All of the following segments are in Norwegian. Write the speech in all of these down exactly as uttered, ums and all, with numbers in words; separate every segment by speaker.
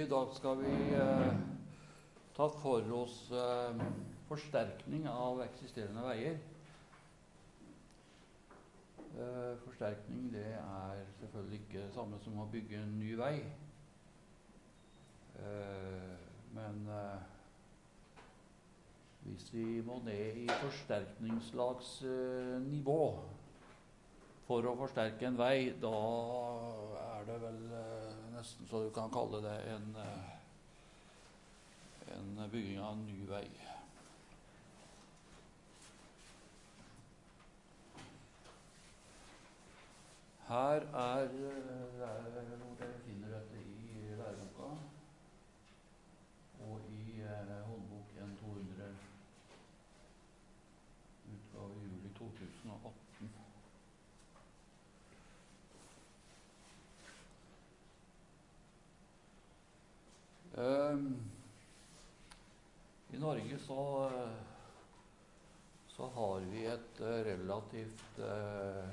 Speaker 1: I dag skal vi eh, ta for oss eh, forsterkning av eksisterende veier. Eh, forsterkning det er selvfølgelig ikke det samme som å bygge en ny vei. Eh, men eh, hvis vi må ned i forsterkningslagsnivå eh, for å forsterke en vei, da er det vel eh, nesten så du kan kalle det en, eh, en bygging av en ny vei. Her er, er hvor dere finner dette i læreboka og i eh, håndbok N to hundre, utgave juli to tusen og atten. Um, I Norge så, så har vi et uh, relativt uh,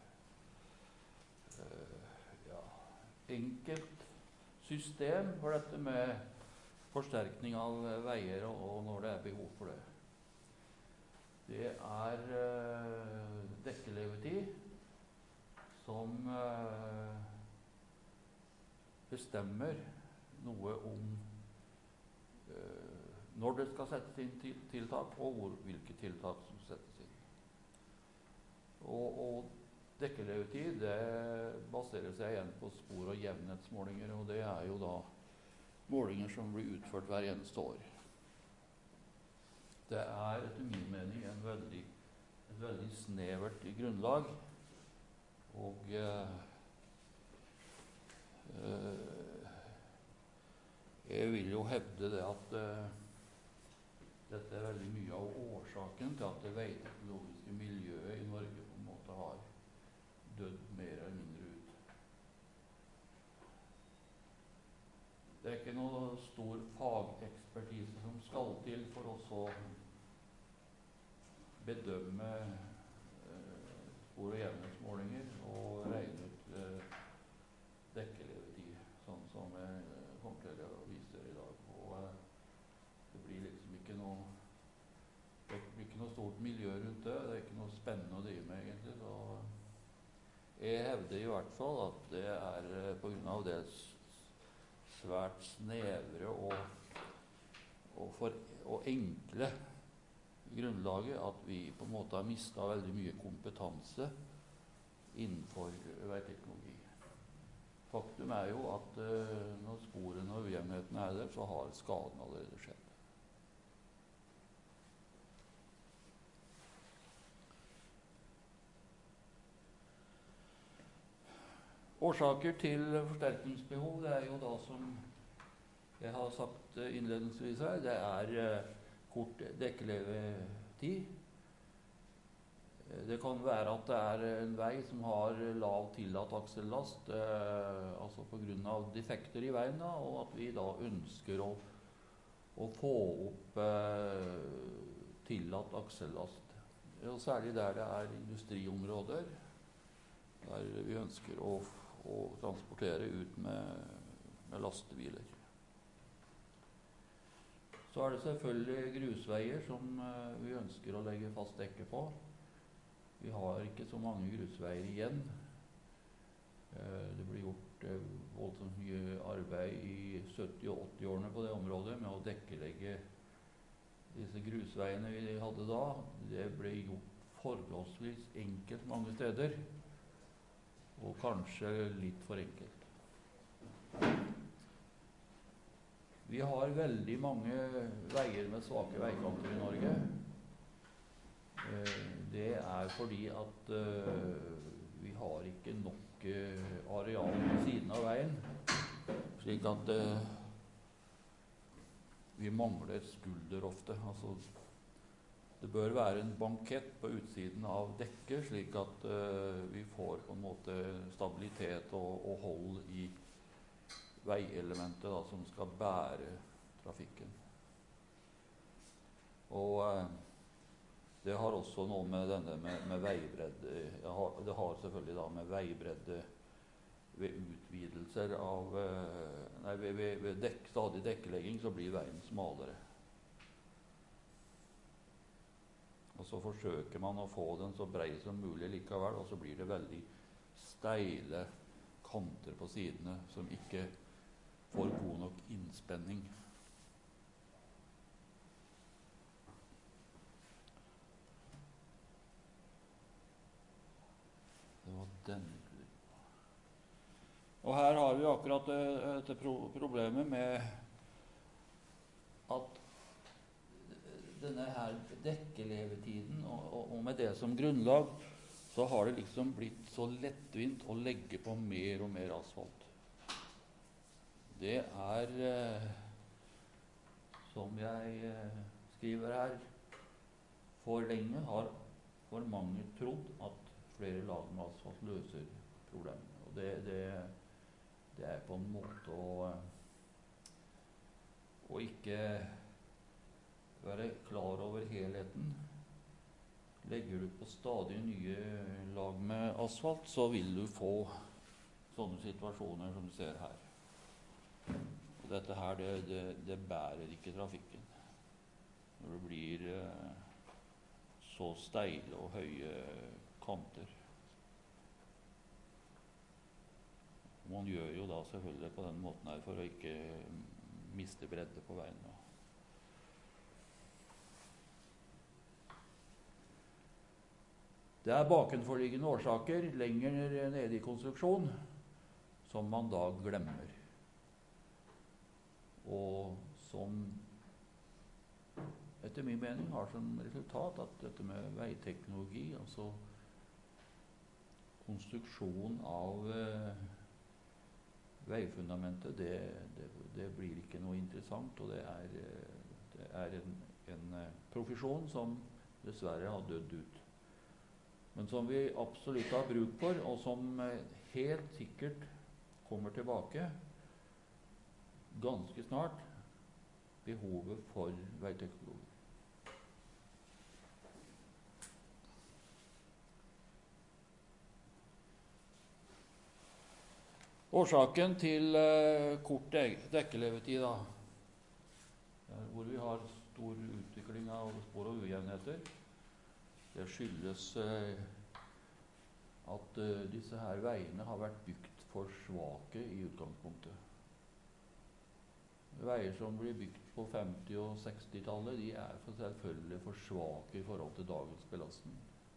Speaker 1: uh, ja, enkelt system for dette med forsterkning av veier og, og når det er behov for det. Det er uh, dekkelevetid som uh, bestemmer noe om uh, når det skal settes inn til, tiltak, og hvor, hvilke tiltak som settes inn. Og, og dekkelevetid det baserer seg igjen på spor- og jevnhetsmålinger, og det er jo da målinger som blir utført hver eneste år. Det er etter min mening en veldig, et veldig snevert grunnlag, og uh, uh, jeg vil jo hevde det at uh, dette er veldig mye av årsaken til at det veiteknologiske miljøet i Norge på en måte har dødd mer eller mindre ut. Det er ikke noe stor fagekspertise som skal til for oss å bedømme uh, spor- og jevnhetsmålinger og regne ut uh, dekkelevetid, sånn som jeg kommer til å vise dere i dag. Og uh, det blir liksom ikke noe det blir ikke noe stort miljø rundt det. Det er ikke noe spennende å drive med egentlig. Så jeg hevder i hvert fall at det er uh, på grunn av det svært snevre og, og, for, og enkle grunnlaget at vi på en måte har mistet veldig mye kompetanse innenfor veiteknologi. Faktum er jo at uh, når sporene og ujevnhetene er der, så har skaden allerede skjedd. Årsaker til forsterkningsbehov, det er jo da som jeg har sagt innledningsvis her, det er uh, kort dekkelevetid. Det kan være at det er en vei som har lav tillatt aksellast, eh, altså på grunn av defekter i veien, da, og at vi da ønsker å, å få opp eh, tillatt aksellast. Og særlig der det er industriområder, der vi ønsker å, å transportere ut med, med lastebiler. Så er det selvfølgelig grusveier som eh, vi ønsker å legge fast dekke på. Vi har ikke så mange grusveier igjen. Det blir gjort voldsomt mye arbeid i sytti- og åtti-årene på det området med å dekkelegge disse grusveiene vi hadde da. Det ble gjort forholdsvis enkelt mange steder, og kanskje litt for enkelt. Vi har veldig mange veier med svake veikanter i Norge. Det er fordi at uh, vi har ikke nok uh, areal på siden av veien, slik at uh, vi mangler skulder ofte. Altså, det bør være en bankett på utsiden av dekket, slik at uh, vi får på en måte stabilitet og, og hold i veielementet da, som skal bære trafikken. Og uh, det har også noe med denne med, med veibredde, det har selvfølgelig da med veibredde ved utvidelser av eh, Nei, ved, ved, ved dekk, stadig dekkelegging så blir veien smalere. Og så forsøker man å få den så brei som mulig likevel, og så blir det veldig steile kanter på sidene som ikke får god nok innspenning. Det var den. Og her har vi akkurat dette problemet med at denne her dekkelevetiden, og, og, og med det som grunnlag, så har det liksom blitt så lettvint å legge på mer og mer asfalt. Det er, eh, som jeg eh, skriver her, for lenge har for mange trodd at flere lag med asfalt løser problemet. Og det, det, det er på en måte å, å ikke være klar over helheten. Legger du på stadig nye lag med asfalt, så vil du få sånne situasjoner som du ser her. Og dette her, det, det, det bærer ikke trafikken. Når det blir eh, så steile og høye kanter. Man gjør jo da selvfølgelig på den måten her for å ikke miste bredde på veien. Det er bakenforliggende årsaker lenger nede i konstruksjon som man da glemmer. Og som etter min mening har som resultat at dette med veiteknologi, altså konstruksjon av eh, veifundamentet, det, det, det blir ikke noe interessant, og det er, det er en, en profesjon som dessverre har dødd ut. Men som vi absolutt har bruk for, og som helt sikkert kommer tilbake ganske snart, behovet for veiteknologi. Årsaken til uh, kort dek dekkelevetid, da, hvor vi har stor utvikling av spor og ujevnheter, det skyldes eh, at eh, disse her veiene har vært bygd for svake i utgangspunktet. Veier som blir bygd på femti- og sekstitallet, de er for selvfølgelig for svake i forhold til dagens belastning.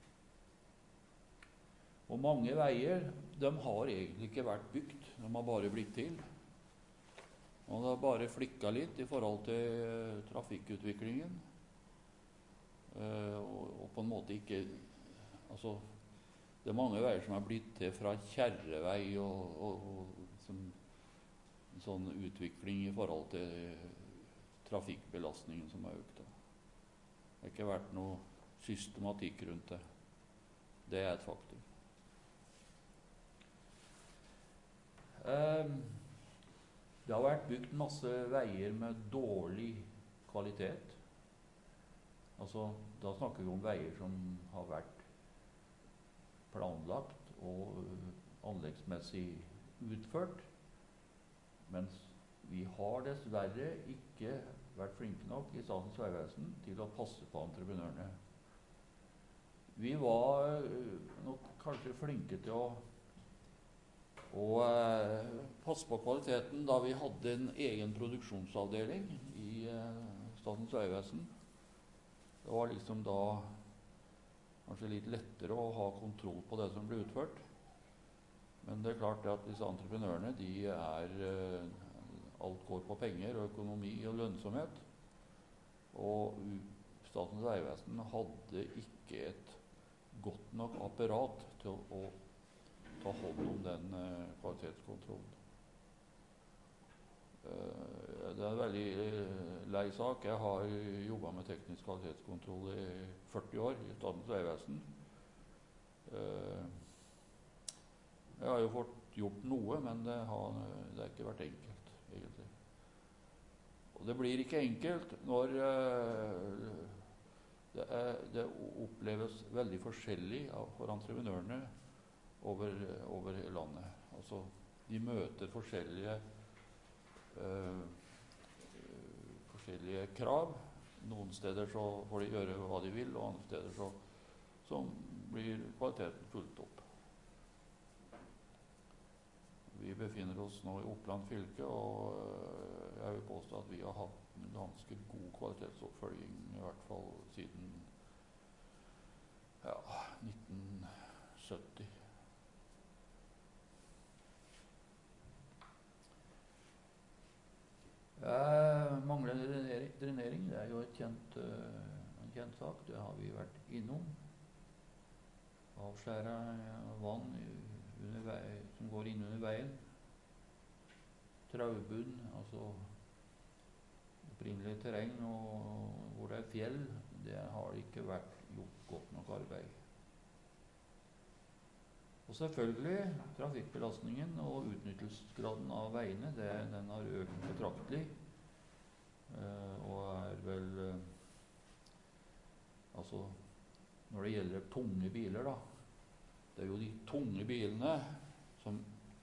Speaker 1: Og mange veier, de har egentlig ikke vært bygd, de har bare blitt til. Og det har bare flikka litt i forhold til eh, trafikkutviklingen. Uh, og, og på en måte ikke altså, det er mange veier som er blitt til fra kjerrevei og, og, og som, en sånn utvikling i forhold til trafikkbelastningen som har økt. Det har ikke vært noe systematikk rundt det. Det er et faktum. Um, det har vært bygd masse veier med dårlig kvalitet. Altså, da snakker vi om veier som har vært planlagt og anleggsmessig utført, mens vi har dessverre ikke vært flinke nok i Statens vegvesen til å passe på entreprenørene. Vi var nok kanskje flinke til å, å eh, passe på kvaliteten da vi hadde en egen produksjonsavdeling i eh, Statens vegvesen. Det var liksom da kanskje litt lettere å ha kontroll på det som ble utført. Men det er klart at disse entreprenørene, de er alt går på penger og økonomi og lønnsomhet. Og Statens vegvesen hadde ikke et godt nok apparat til å ta hånd om den kvalitetskontrollen. Det er en veldig lei sak. Jeg har jobbet med teknisk kvalitetskontroll i førti år i Statens vegvesen. Jeg har jo fått gjort noe, men det har, det har ikke vært enkelt, egentlig. Og det blir ikke enkelt når det, er, det oppleves veldig forskjellig for entreprenørene over, over landet. Altså, de møter forskjellige, uh, forskjellige krav. Noen steder så får de gjøre hva de vil, og andre steder så, så blir kvaliteten fulgt opp. Vi befinner oss nå i Oppland fylke, og uh, jeg vil påstå at vi har hatt en ganske god kvalitetsoppfølging, i hvert fall siden ja, nitten sytti. Eh, manglende drenering, drenering, det er jo et kjent, uh, en kjent sak. Det har vi vært innom. Avskjæra vann under vei, som går inn under veien. Traubunn, altså opprinnelig terreng, og hvor det er fjell, det har ikke vært gjort godt nok arbeid. Og selvfølgelig, trafikkbelastningen og utnyttelsesgraden av veiene, det, den har økt betraktelig, uh, og er vel, uh, altså, når det gjelder tunge biler da, det er jo de tunge bilene som,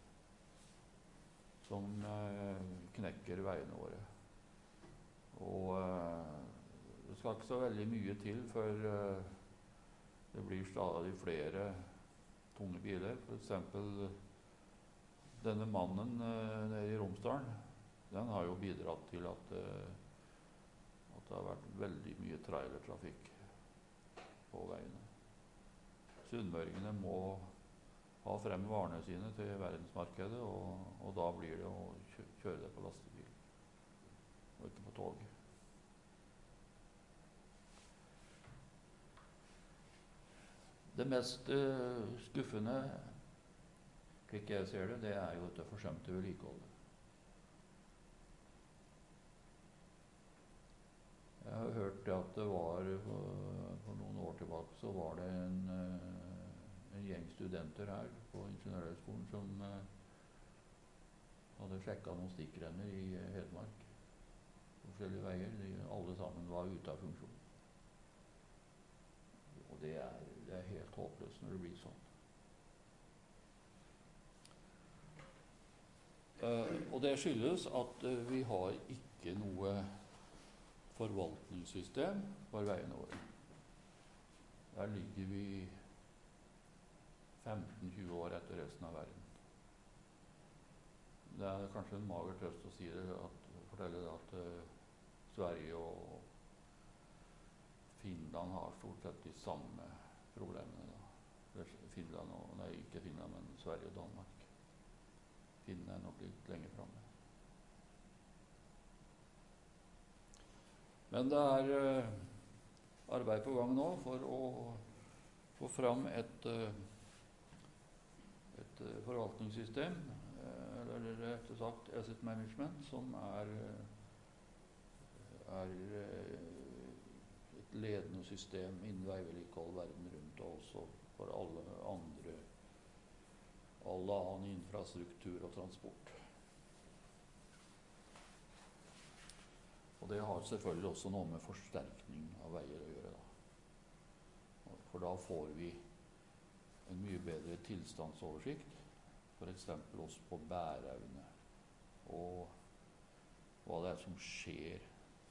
Speaker 1: som uh, knekker veiene våre. Og uh, det skal ikke så veldig mye til før uh, det blir stadig flere tunge biler. For eksempel denne mannen uh, nede i Romsdalen, den har jo bidratt til at, uh, at det har vært veldig mye trailertrafikk på veiene. Sunnmøringene må ha frem varene sine til verdensmarkedet, og, og da blir det å kjøre det på lastebil, og ikke på tog. Det mest uh, skuffende, slik jeg ser det, det er jo det forsømte vedlikeholdet. Jeg har hørt at det var, for, for noen år tilbake, så var det en, uh, en gjeng studenter her på Ingeniørhøgskolen som uh, hadde sjekket noen stikkrenner i Hedmark. Forskjellige veier, de, alle sammen var ute av funksjon. Og det er, det er helt håpløst når det blir sånn. Uh, og det skyldes at uh, vi har ikke noe forvaltningssystem for veiene våre. Der ligger vi femten til tjue år etter resten av verden. Det er kanskje en mager trøst å si det, at, fortelle det at uh, Sverige og Finland har stort sett de samme problemene da. Finland og, nei, ikke Finland, men Sverige og Danmark. Finland er nok litt lenger fremme. Men det er uh, arbeid på gang nå for å få fram et, uh, et uh, forvaltningssystem, uh, eller rett og slett asset management, som er, uh, er uh, ledende system innen veivedlikehold verden rundt, og også for alle andre, all annen infrastruktur og transport. Og det har selvfølgelig også noe med forsterkning av veier å gjøre da. For da får vi en mye bedre tilstandsoversikt, for eksempel også på bæreevne, og hva det er som skjer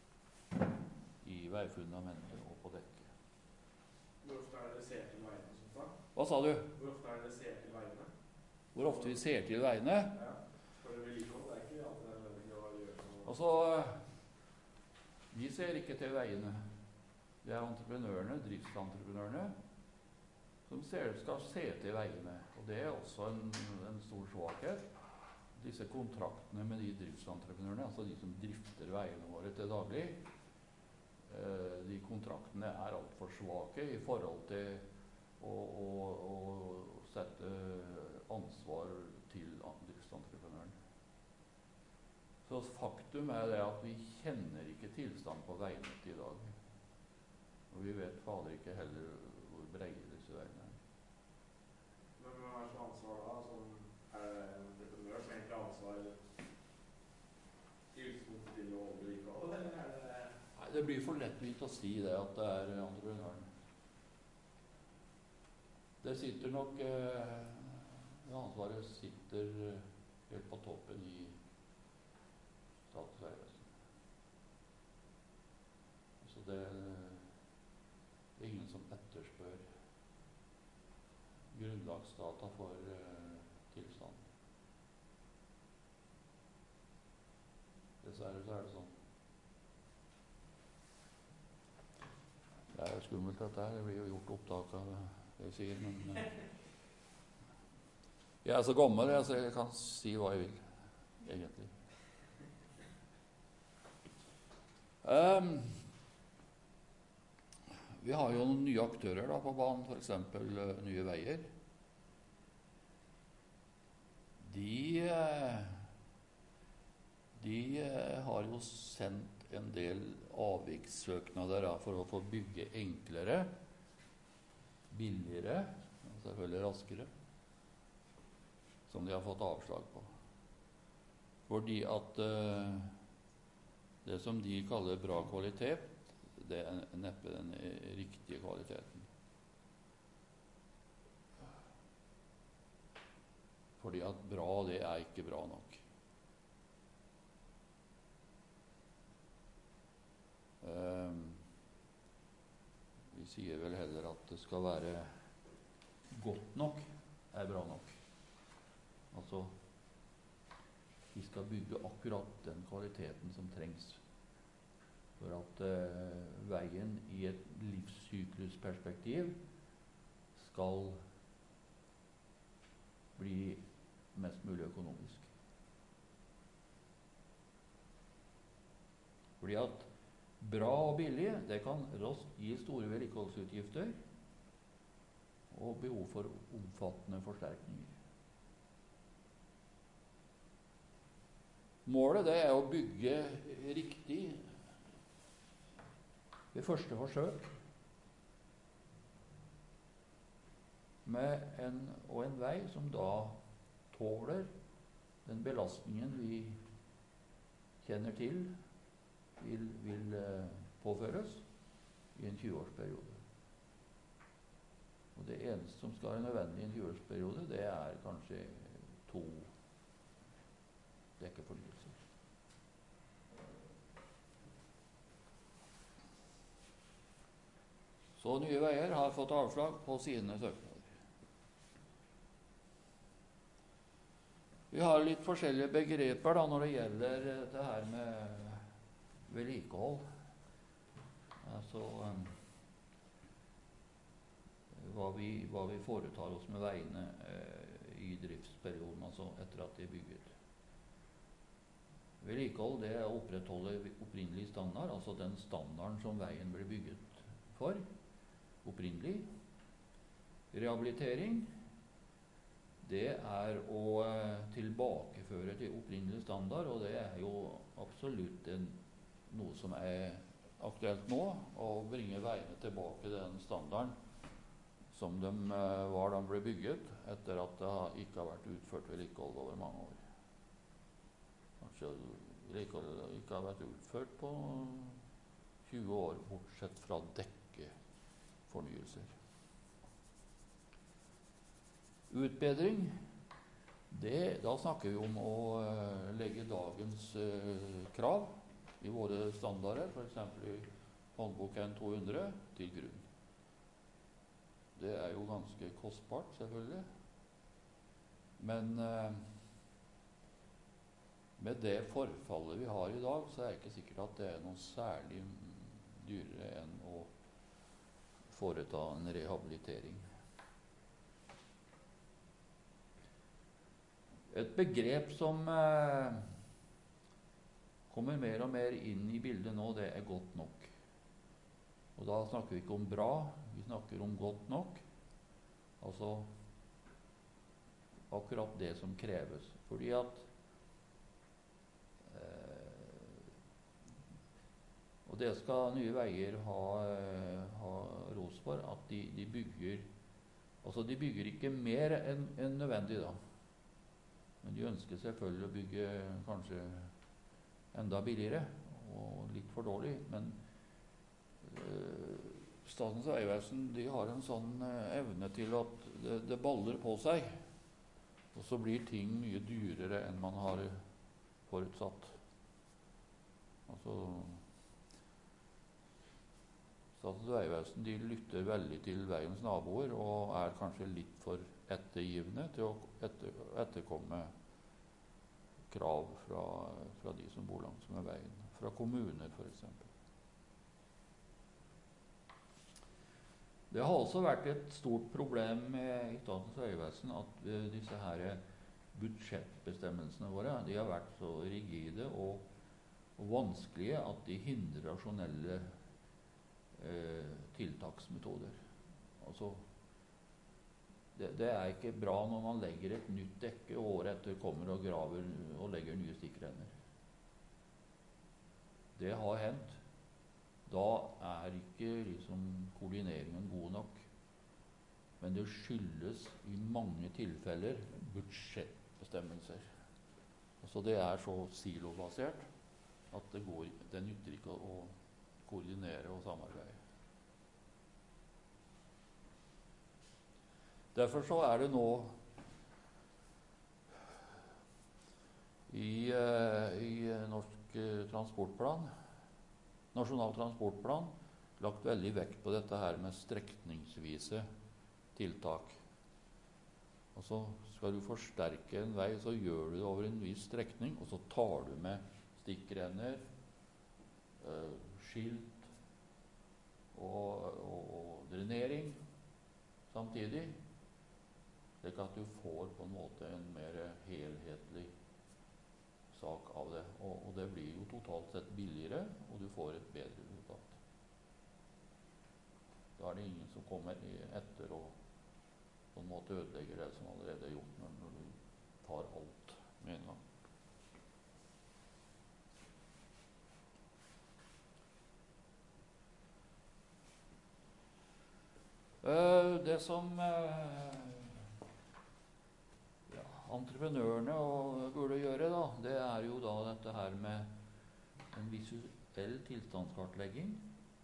Speaker 1: i veifundamentet og på dekket.
Speaker 2: Hvor ofte er det dere ser til veiene? Sånt da?
Speaker 1: Hva sa du?
Speaker 2: Hvor ofte er det dere ser til veiene?
Speaker 1: Hvor ofte vi ser til veiene?
Speaker 2: Ja, for vedlikehold, det er ikke alltid det er nødvendig å gjøre noe.
Speaker 1: Altså, vi ser ikke til veiene. Det er entreprenørene, driftsentreprenørene, som ser, skal se til veiene. Og det er også en, en stor svakhet. Disse kontraktene med de driftsentreprenørene, altså de som drifter veiene våre til daglig, de kontraktene er alt for svake i forhold til å, å, å sette ansvar til driftsentreprenøren. Så faktum er det at vi kjenner ikke tilstand på veinettet i dag. Og vi vet fader ikke heller hvor breie disse veiene er.
Speaker 2: Men hvem er som ansvar da? Som er det en entreprenør som egentlig har ansvar i utgangspunktet til å vedlikeholde, eller er det?
Speaker 1: Nei, det blir for lettvint å si det at det er entreprenøren. Det sitter nok eh, ansvaret sitter helt på toppen i Statens vegvesen. Så det, det er ingen som etterspør grunnlagsdata for uh, tilstand. Dessverre så er det sånn. Det er jo skummelt dette her, det blir jo gjort opptak av det jeg sier, men uh, jeg er så gammel, jeg, så jeg kan si hva jeg vil, egentlig. Um, vi har jo noen nye aktører da på banen, for eksempel uh, Nye Veier. De, uh, de uh, har jo sendt en del avvikssøknader da, for å få bygge enklere, billigere, og selvfølgelig raskere, som de har fått avslag på. Fordi at uh, det som de kaller bra kvalitet, det er neppe den riktige kvaliteten. Fordi at bra, det er ikke bra nok. Uh, vi sier vel heller at det skal være godt nok, er bra nok. Altså, vi skal bygge akkurat den kvaliteten som trengs for at uh, veien i et livssyklusperspektiv skal bli mest mulig økonomisk. Fordi at bra og billig, det kan raskt gi store vedlikeholdsutgifter og behov for omfattende forsterkninger. Målet det er å bygge riktig ved første forsøk med en, og en vei som da tåler den belastningen vi kjenner til vil, vil eh, påføres i en tjue-årsperiode. Og det eneste som skal være nødvendig i en tjue-årsperiode, det er kanskje to dekkefornyelser. Så Nye Veier har fått avslag på sine søknader. Vi har litt forskjellige begreper da, når det gjelder det her med vedlikehold. Altså um, hva, vi, hva vi foretar oss med veiene eh, i driftsperioden, altså etter at de er bygget. Vedlikehold, det er å opprettholde opprinnelig standard, altså den standarden som veien ble bygget for, opprinnelig. Rehabilitering, det er å eh, tilbakeføre til opprinnelig standard, og det er jo absolutt en, noe som er aktuelt nå, å bringe veiene tilbake til den standarden som de eh, var da de ble bygget, etter at det ikke har vært utført vedlikehold over mange år. Kanskje vedlikeholdet ikke har vært utført på tjue år, bortsett fra dekkefornyelser. Utbedring, det, da snakker vi om å uh, legge dagens uh, krav i våre standarder, for eksempel i håndbok N to hundre, til grunn. Det er jo ganske kostbart, selvfølgelig. Men uh, med det forfallet vi har i dag, så er det ikke sikkert at det er noe særlig dyrere enn å foreta en rehabilitering. Et begrep som eh, kommer mer og mer inn i bildet nå, det er godt nok. Og da snakker vi ikke om bra, vi snakker om godt nok. Altså akkurat det som kreves. Fordi at og det skal Nye Veier ha, ha ros for, at de, de bygger altså de bygger ikke mer enn en nødvendig da. Men de ønsker selvfølgelig å bygge kanskje enda billigere og litt for dårlig. Men øh, Statens vegvesen, de har en sånn øh, evne til at det, det baller på seg. Og så blir ting mye dyrere enn man har forutsatt. Altså, Statens vegvesen de lytter veldig til veiens naboer og er kanskje litt for ettergivende til å etter, etterkomme krav fra, fra de som bor langs med veien, fra kommuner for eksempel. Det har også vært et stort problem med, i Statens vegvesen at uh, disse her budsjettbestemmelsene våre de har vært så rigide og, og vanskelige at de hindrer rasjonelle eh, tiltaksmetoder. Altså, det, det er ikke bra når man legger et nytt dekke og året etter kommer og graver og legger nye stikkrenner. Det har hendt. Da er ikke liksom, koordineringen god nok. Men det skyldes i mange tilfeller budsjettbestemmelser. Altså det er så silobasert at det, går, det nytter ikke å, å koordinere og samarbeide. Derfor så er det nå i, i Norsk transportplan, Nasjonal transportplan, lagt veldig vekt på dette her med strekningsvise tiltak. Altså skal du forsterke en vei, så gjør du det over en viss strekning, og så tar du med stikkrenner, øh, skilt og, og, og drenering samtidig, slik at du får på en måte en mer helhetlig sak av det. Og, og det blir jo totalt sett billigere, og du får et bedre resultat. Da er det ingen som kommer etter og på en måte ødelegger det som allerede er gjort, når, når du tar alt med en gang. Uh, det som uh, ja, entreprenørene og burde gjøre, da, det er jo da dette her med en visuell tilstandskartlegging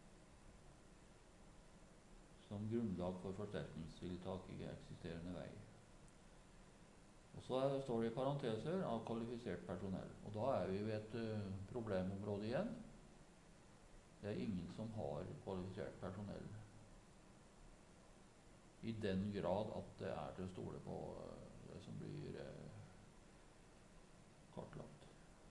Speaker 1: som grunnlag for forsterkningstiltak i eksisterende vei. Og så er, står det i parenteser av kvalifisert personell. Og da er vi ved et uh, problemområde igjen. Det er ingen som har kvalifisert personell i den grad at det er til å stole på uh, det som blir uh, kartlagt.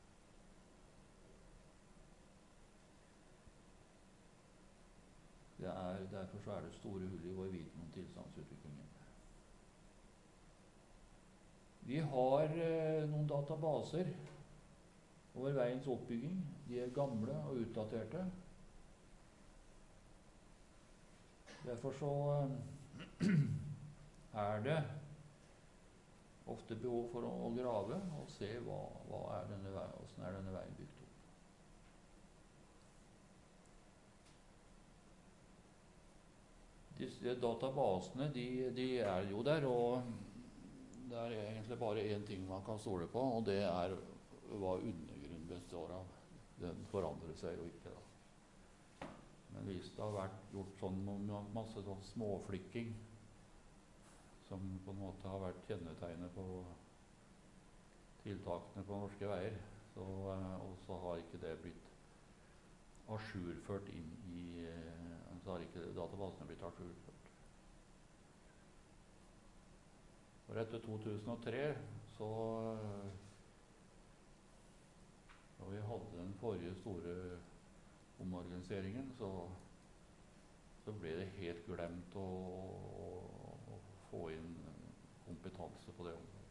Speaker 1: Det er, derfor så er det store hull i vår viten om tilstandsutviklingen. Vi har eh, noen databaser over veiens oppbygging. De er gamle og utdaterte. Derfor så eh, er det ofte behov for å, å grave og se hva, hva er denne veien, hvordan er denne veien bygd opp. Disse databasene, de, de er jo der, og det er egentlig bare én ting man kan stole på, og det er hva undergrunnen består av. Den forandrer seg jo ikke da. Men hvis det har vært gjort sånn masse sånn småflikking, som på en måte har vært kjennetegnet på tiltakene på norske veier, så, og så har ikke det blitt ajourført inn i, så har ikke databasene blitt ajourført. For etter to tusen og tre, så da vi hadde den forrige store omorganiseringen, så, så ble det helt glemt å, å, å få inn kompetanse på det området.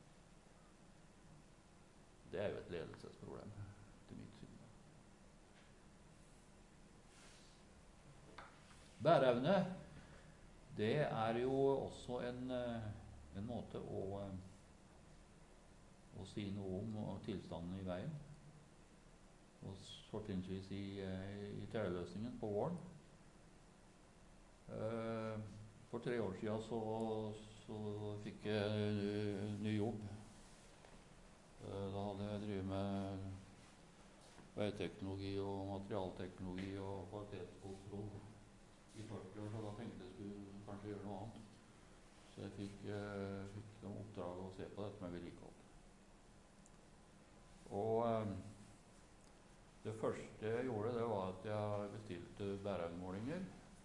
Speaker 1: Det er jo et ledelsesproblem, til mitt syn. Bæreevne, det er jo også en, en måte å, å si noe om og tilstanden i veien. Og fortrinnsvis i, i teleløsningen på våren. For tre år siden så, så fikk jeg ny jobb. Da hadde jeg drevet med veiteknologi og materialteknologi og kvalitetskontroll i førti år, så da tenkte jeg skulle kanskje gjøre noe annet. Så jeg fikk, uh, fikk noen oppdrag å se første jeg gjorde, det var at jeg bestilte bæreevnemålinger.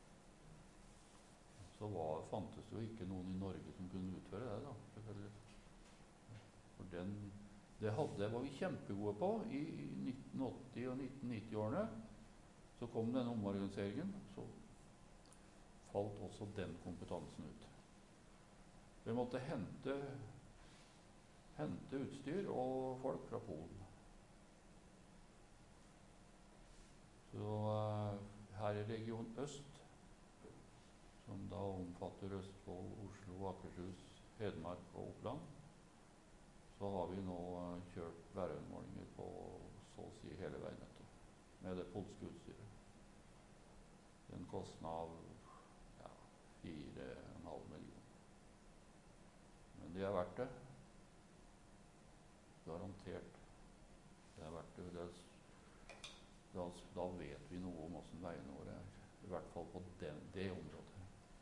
Speaker 1: Så var, fantes det jo ikke noen i Norge som kunne utføre det, da, selvfølgelig. For den, det hadde, var vi kjempegode på i nitten åtti- og nitten nitti-årene. Så kom denne omorganiseringen, så falt også den kompetansen ut. Vi måtte hente, hente utstyr og folk fra Polen. Så uh, her i region Øst, som da omfatter Østfold, Oslo, Akershus, Hedmark og Oppland, så har vi nå uh, kjørt bæreevnemålinger på så å si hele veinettet med det polske utstyret. Den kostnad ja, fire og en halv million. Men det er verdt det. Garantert. Det er verdt det. Det er, da, da vet vi noe om hvordan veiene våre er. I hvert fall på den, det området.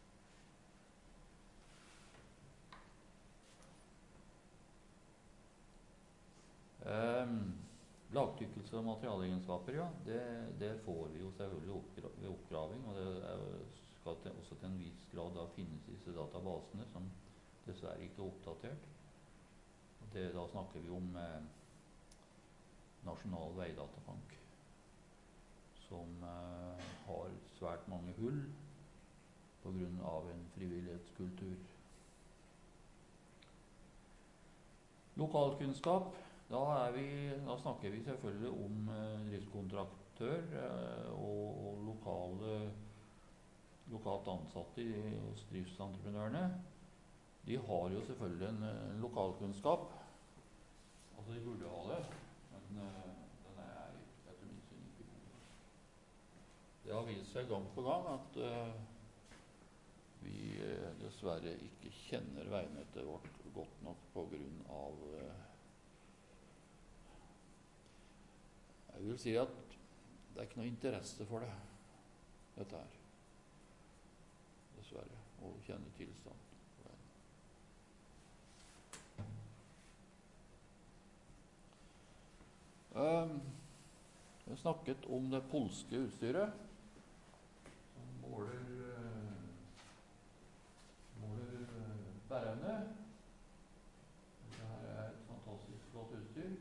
Speaker 1: Um, Lagtykkelse og materialegenskaper, ja, det, det får vi jo selvfølgelig oppgra ved oppgraving, og det er, skal til, også til en viss grad da finnes disse databasene, som dessverre ikke er oppdatert. Og det, da snakker vi om eh, Nasjonal Veidatabank, som eh, har svært mange hull på grunn av en frivillighetskultur. Lokalkunnskap. Da, er vi, da snakker vi selvfølgelig om eh, driftskontraktør eh, og, og lokale, lokalt ansatte i, hos driftsentreprenørene. De har jo selvfølgelig en, en lokalkunnskap. Altså de burde ha det, men eh, den er etter min syn ikke god. Det har vist seg gang på gang at eh, vi eh, dessverre ikke kjenner veinettet vårt godt nok på grunn av eh, Jeg vil si at det er ikke noe interesse for det, dette her, dessverre, å kjenne tilstand. Um, jeg snakket om det polske utstyret, som måler, uh, måler uh, bæreevne. Dette her er et fantastisk flott utstyr.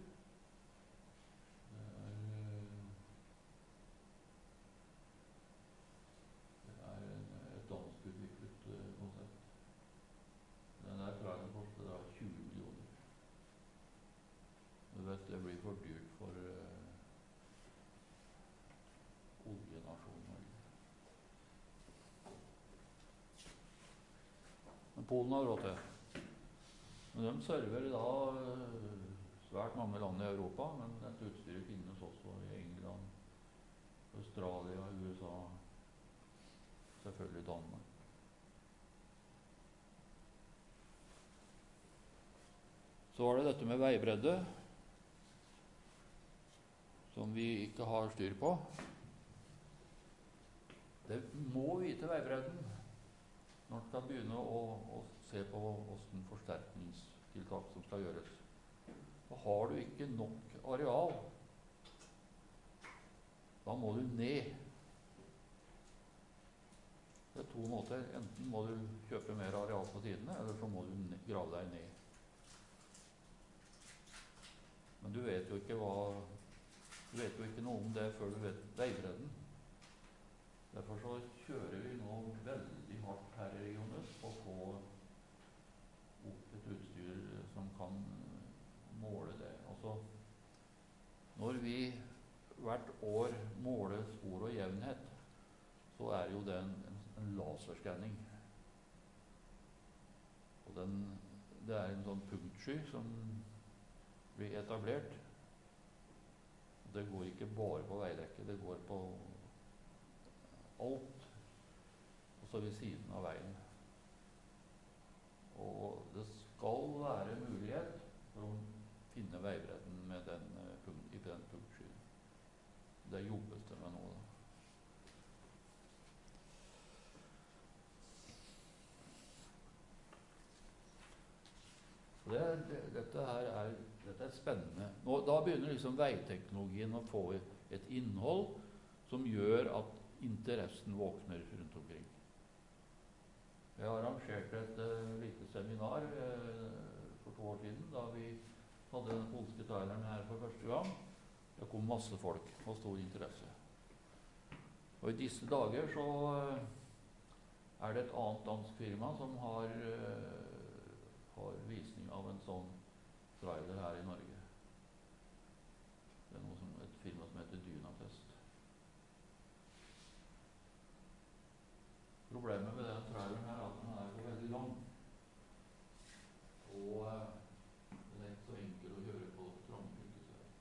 Speaker 1: Det blir for dyrt for uh, oljenasjonen. Men Polen har råd til. Men de server da uh, svært mange land i Europa, men dette utstyret finnes også i England, Australia, U S A, selvfølgelig Danmark. Så var det dette med veibredde, som vi ikke har styr på. Det må vite veibredden når man skal begynne å, å se på hvordan forsterkningstiltak som skal gjøres. Og har du ikke nok areal, da må du ned. Det er to måter. Enten må du kjøpe mer areal på sidene, eller så må du grave deg ned. Men du vet jo ikke hva Du vet jo ikke noe om det før du vet veibredden. Derfor så kjører vi nå veldig hardt her i regionen Øst på å få opp et utstyr som kan måle det. Altså, når vi hvert år måler spor og jevnhet, så er jo det en, en, en laserskanning. Og den, det er en sånn punktsky som blir etablert. Det går ikke bare på veidekket, det går på alt, også ved siden av veien. Og det skal være mulighet for å finne veibredden med den, i den punktskyen. Det jobbes det med nå, da. Det, det, dette her er, dette er spennende. Nå, da begynner liksom veiteknologien å få et innhold som gjør at interessen våkner rundt omkring. Jeg arrangerte et uh, lite seminar uh, for to år siden, da vi hadde den polske traileren her for første gang. Det kom masse folk og stor interesse. Og i disse dager så uh, er det et annet dansk firma som har, uh, har visning av en sånn trailer her i Norge. Det er noe som, et firma som heter Dynatest. Problemet med den traileren her er at den er så veldig lang. Og uh, den er ikke så enkel å kjøre på trange fylkesveier.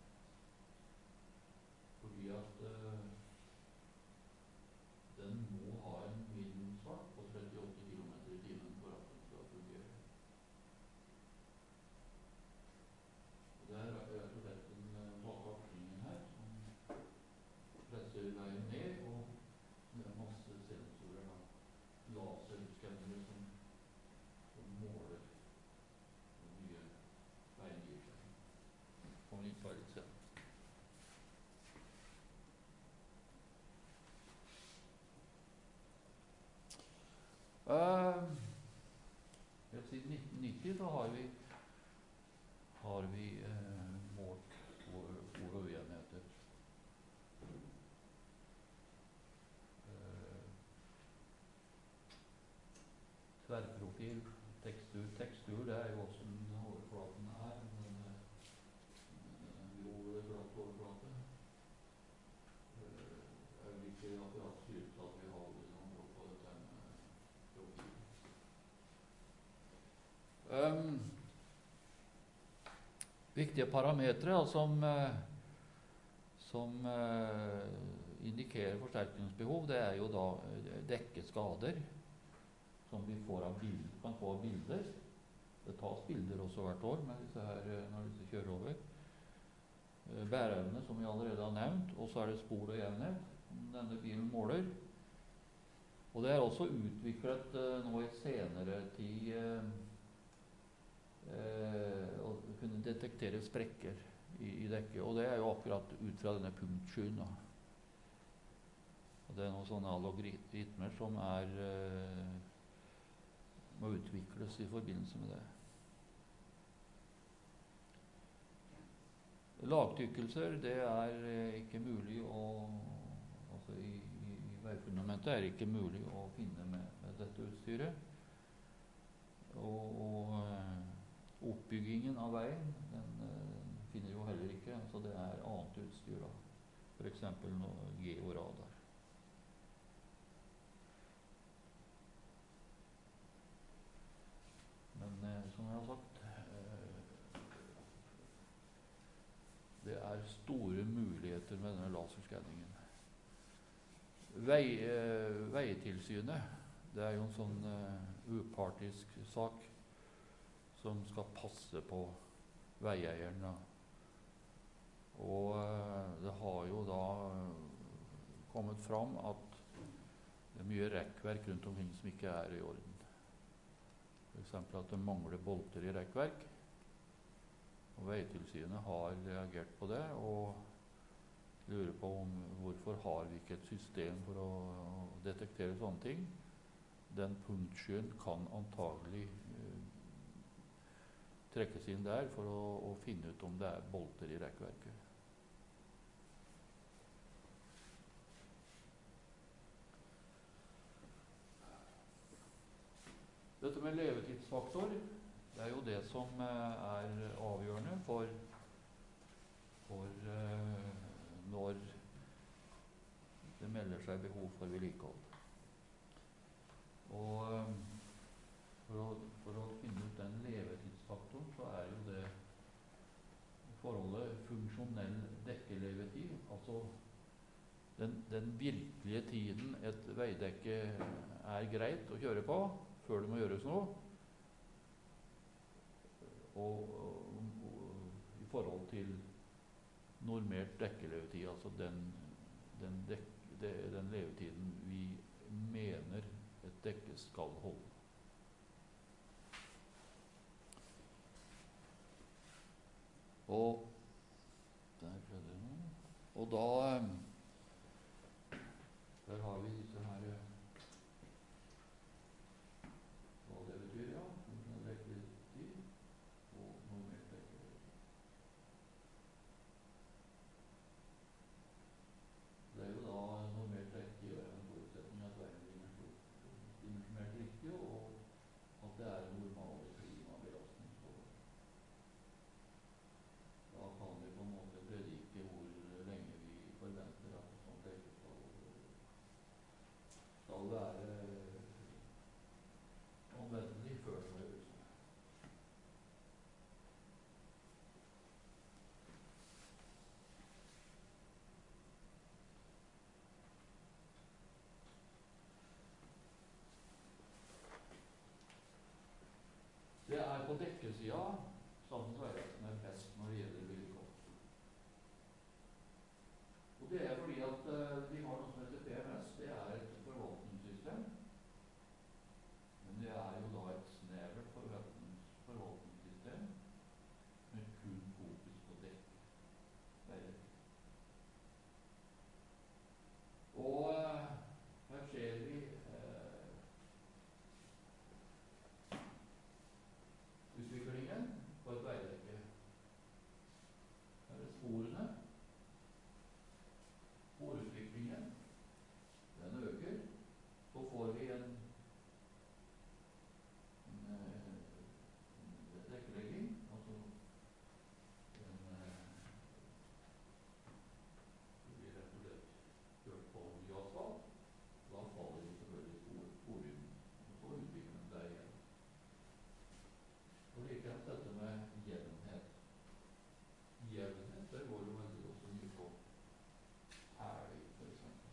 Speaker 1: Fordi at uh, den må ha en minimumsfart på trettiåtte kilometer i timen for at den skal fungere. Og det er rett og slett den svake aksningen her som presser veien ned, og det er masse sensorer da. Laserskannere som, som måler hvor mye veien gir seg. Kommer inn på litt senere. Uh, siden nitten nitti så har vi, har vi uh, målt ord og uenigheter. Tverrprofil, tekstur. Tekstur, det er jo også den overflaten er. Den grov, glatt overflate. Det er jo ikke akkurat styrt at vi har noen ord på dette med profil. Um, viktige parametre som, som uh, indikerer forsterkningsbehov, det er jo da dekke skader som vi får av bild, kan få av bilder. Det tas bilder også hvert år med disse her, når disse kjører over. Bæreevne, som vi allerede har nevnt, og så er det spor og jevnhet, som denne bilen måler. Og det er også utviklet uh, nå i senere tid uh, uh, å kunne detektere sprekker i, i dekket, og det er jo akkurat ut fra denne punktsjuen. Og det er noen sånne algoritmer som er uh, må utvikles i forbindelse med det. Lagtykkelser, det er ikke mulig å altså i, i, i veifundamentet er ikke mulig å finne med, med dette utstyret. Og, og oppbyggingen av veien, den uh, finner jo heller ikke, så det er annet utstyr da. For eksempel noe georadar. Men eh, som jeg har sagt, eh, det er store muligheter med denne laserskanningen. Vei, eh, veitilsynet, det er jo en sånn eh, upartisk sak som skal passe på veieieren. Da. Og eh, det har jo da kommet fram at det er mye rekkverk rundt omkring som ikke er i orden. For eksempel at det mangler bolter i rekkverk. Og Veitilsynet har reagert på det og lurer på om hvorfor har vi ikke et system for å, å detektere sånne ting. Den punktskyen kan antagelig eh, trekkes inn der for å, å finne ut om det er bolter i rekkverket. Dette med levetidsfaktor, det er jo det som eh, er avgjørende for, for eh, når det melder seg behov for vedlikehold. Og eh, for, å, for å finne ut den levetidsfaktoren, så er jo det forholdet funksjonell dekkelevetid, altså den, den virkelige tiden et veidekke er greit å kjøre på, før det må gjøres noe, og, og, og i forhold til normert dekkelevetid, altså den, den, dek, de, den levetiden vi mener et dekke skal holde. Og der ble det noe. Og da Der har vi disse her hva det betyr, ja. Dekkeltid og normert dekkeltid. Det er jo da normert dekkeltid og en forutsetning at veien blir dimensjonert riktig, og at det er normale klimabelastningsforhold. Da kan vi på en måte predike hvor lenge vi forventer at et sånt dekke skal, skal være anvendelig før smørelse. Det er på dekkesida Statens vegvesen er best når det gjelder vedlikehold. Og det er fordi at uh, de har noe som heter P M S. Det er et forvaltningssystem. Men det er jo da et snevert forvaltnings, forvaltningssystem med kun fokus på dekk. Veidekke. Og uh, her ser vi uh, utviklingen på et veidekke. Her er sporene. Sporutviklingen, den øker. Så får vi en, en, en dekkelegging, altså en, det blir rett og slett kjørt på ny asfalt. Da faller jo selvfølgelig spor, sporhuden, og så utvikler den seg igjen. Og likeens dette med jevnhet. Jevnhet, der går det veldig også mye på hæling, for eksempel.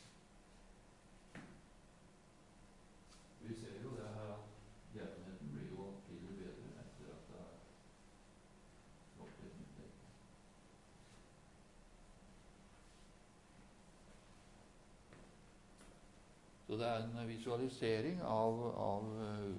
Speaker 1: Vi ser jo det her at jevnheten blir jo atskillig bedre etter at det er lagt et nytt dekke. Så det er en visualisering av, av uh,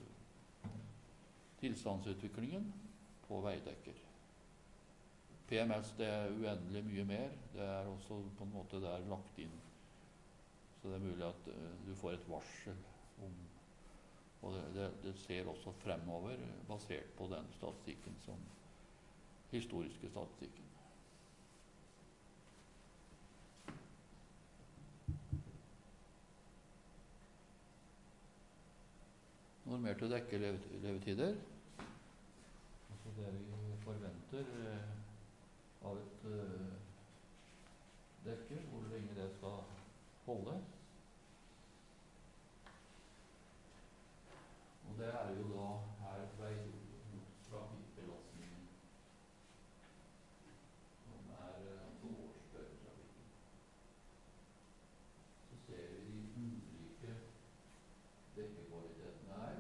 Speaker 1: tilstandsutviklingen på veidekker. P M S det er uendelig mye mer. Det er også på en måte der lagt inn. Så det er mulig at uh, du får et varsel om. Og det, det, det ser også fremover, basert på den statistikken som historiske statistikken. Normerte dekkelevettider. Altså det vi forventer uh, av et uh, dekke, hvor lenge det skal holde. Og det er jo da her vei mot trafikkbelastningen, som er altså årsdøgntrafikken. Så ser vi de ulike dekkekvalitetene her.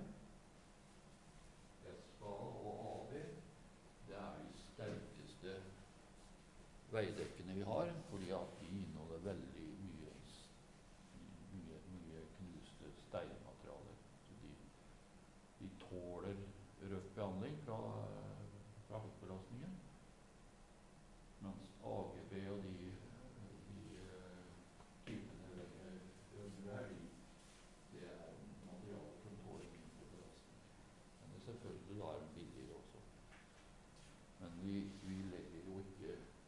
Speaker 1: S-skala og A B, det er de sterkeste veidekkene vi har, fordi at de inneholder veldig mye, mye, mye knuste steinmaterialer. Så de, de tåler røff behandling fra trafikkbelastningen, mens A G B og de, de typene under her, de, det er materialer som tåler mindre belastning. Men det selvfølgelig da er den billigere også. Men vi, vi legger jo ikke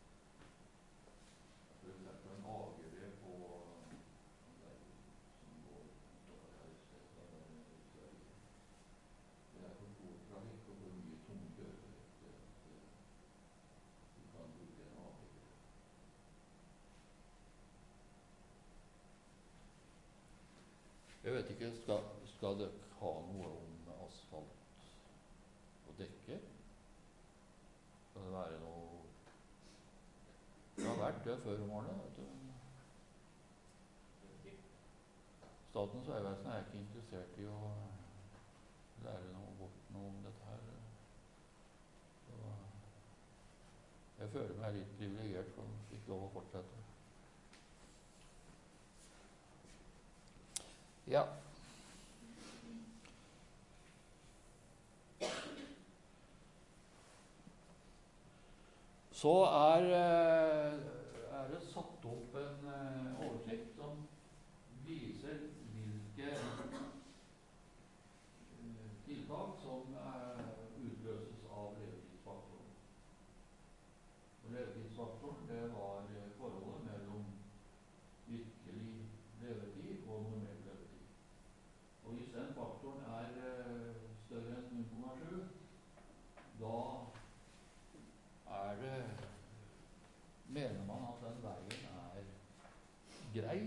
Speaker 1: for eksempel en A G B på vei som går utover her i stedet. Det er for stor trafikk og for mye tunge kjøretøy til at du kan bruke en A G B. Jeg vet ikke, skal, skal dere ha noe om asfalt og dekker? Skal det være noe? Det har vært det før om årene, vet du. Statens vegvesen er ikke interessert i å lære noe bort noe om dette her. Så jeg føler meg litt privilegert for å fikk lov å fortsette. Ja. Så er, er det satt opp en eh, oversikt som viser hvilke eh, tiltak som eh, utløses av levetidsfaktoren. Og levetidsfaktoren, det var eh, forholdet mellom virkelig levetid og normell levetid. Og hvis den faktoren er eh, større enn null komma sju, da er det, mener man at den veien er grei.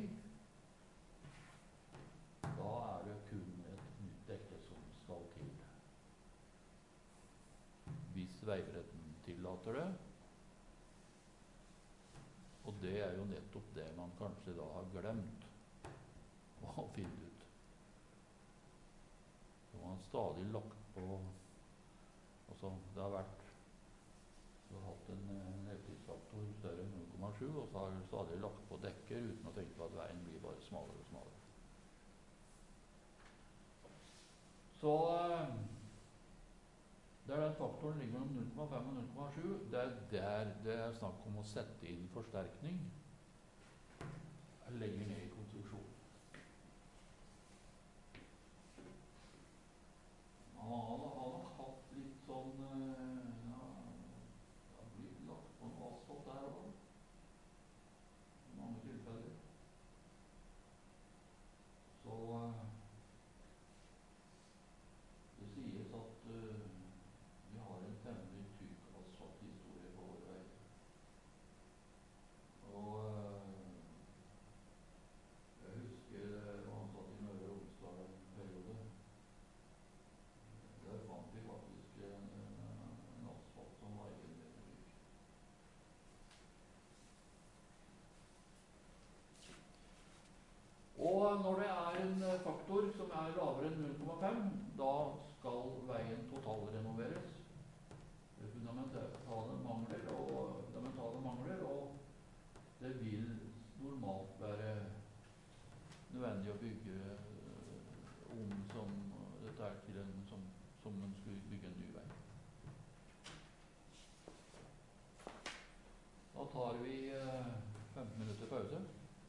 Speaker 1: Da er det kun et nytt dekke som skal til. Hvis veiretten tillater det. Og det er jo nettopp det man kanskje da har glemt å finne ut. Så man har stadig lagt på, altså det har vært, du har hatt en eh, levetidsfaktor større enn null komma sju, og så har du stadig lagt på dekker uten å tenke på at veien blir bare smalere og smalere. Så eh, der den faktoren ligger mellom null komma fem og null komma sju, det er der det er snakk om å sette inn forsterkning lenger ned i konstruksjonen. Han har nok hatt litt sånn eh, ja, det har blitt lagt på noe asfalt der også, i mange tilfeller. Så eh, det sies at eh, vi har en temmelig tykk asfalthistorie på våre veier. Og eh, jeg husker jeg var ansatt i Møre og Romsdal en periode. Der fant vi faktisk en, en, en asfalt som var en meter tykk. Og når det er en faktor som er lavere enn null komma fem, da skal veien totalrenoveres. Det er fundamentale mangler og fundamentale mangler, og det vil normalt være nødvendig å bygge øh, om som dette er til en som, som en skulle bygge en ny vei. Da tar vi øh, femten minutter pause.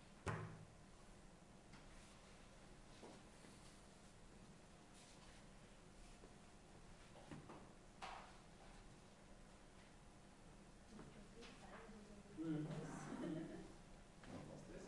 Speaker 2: Mm. Fantastisk.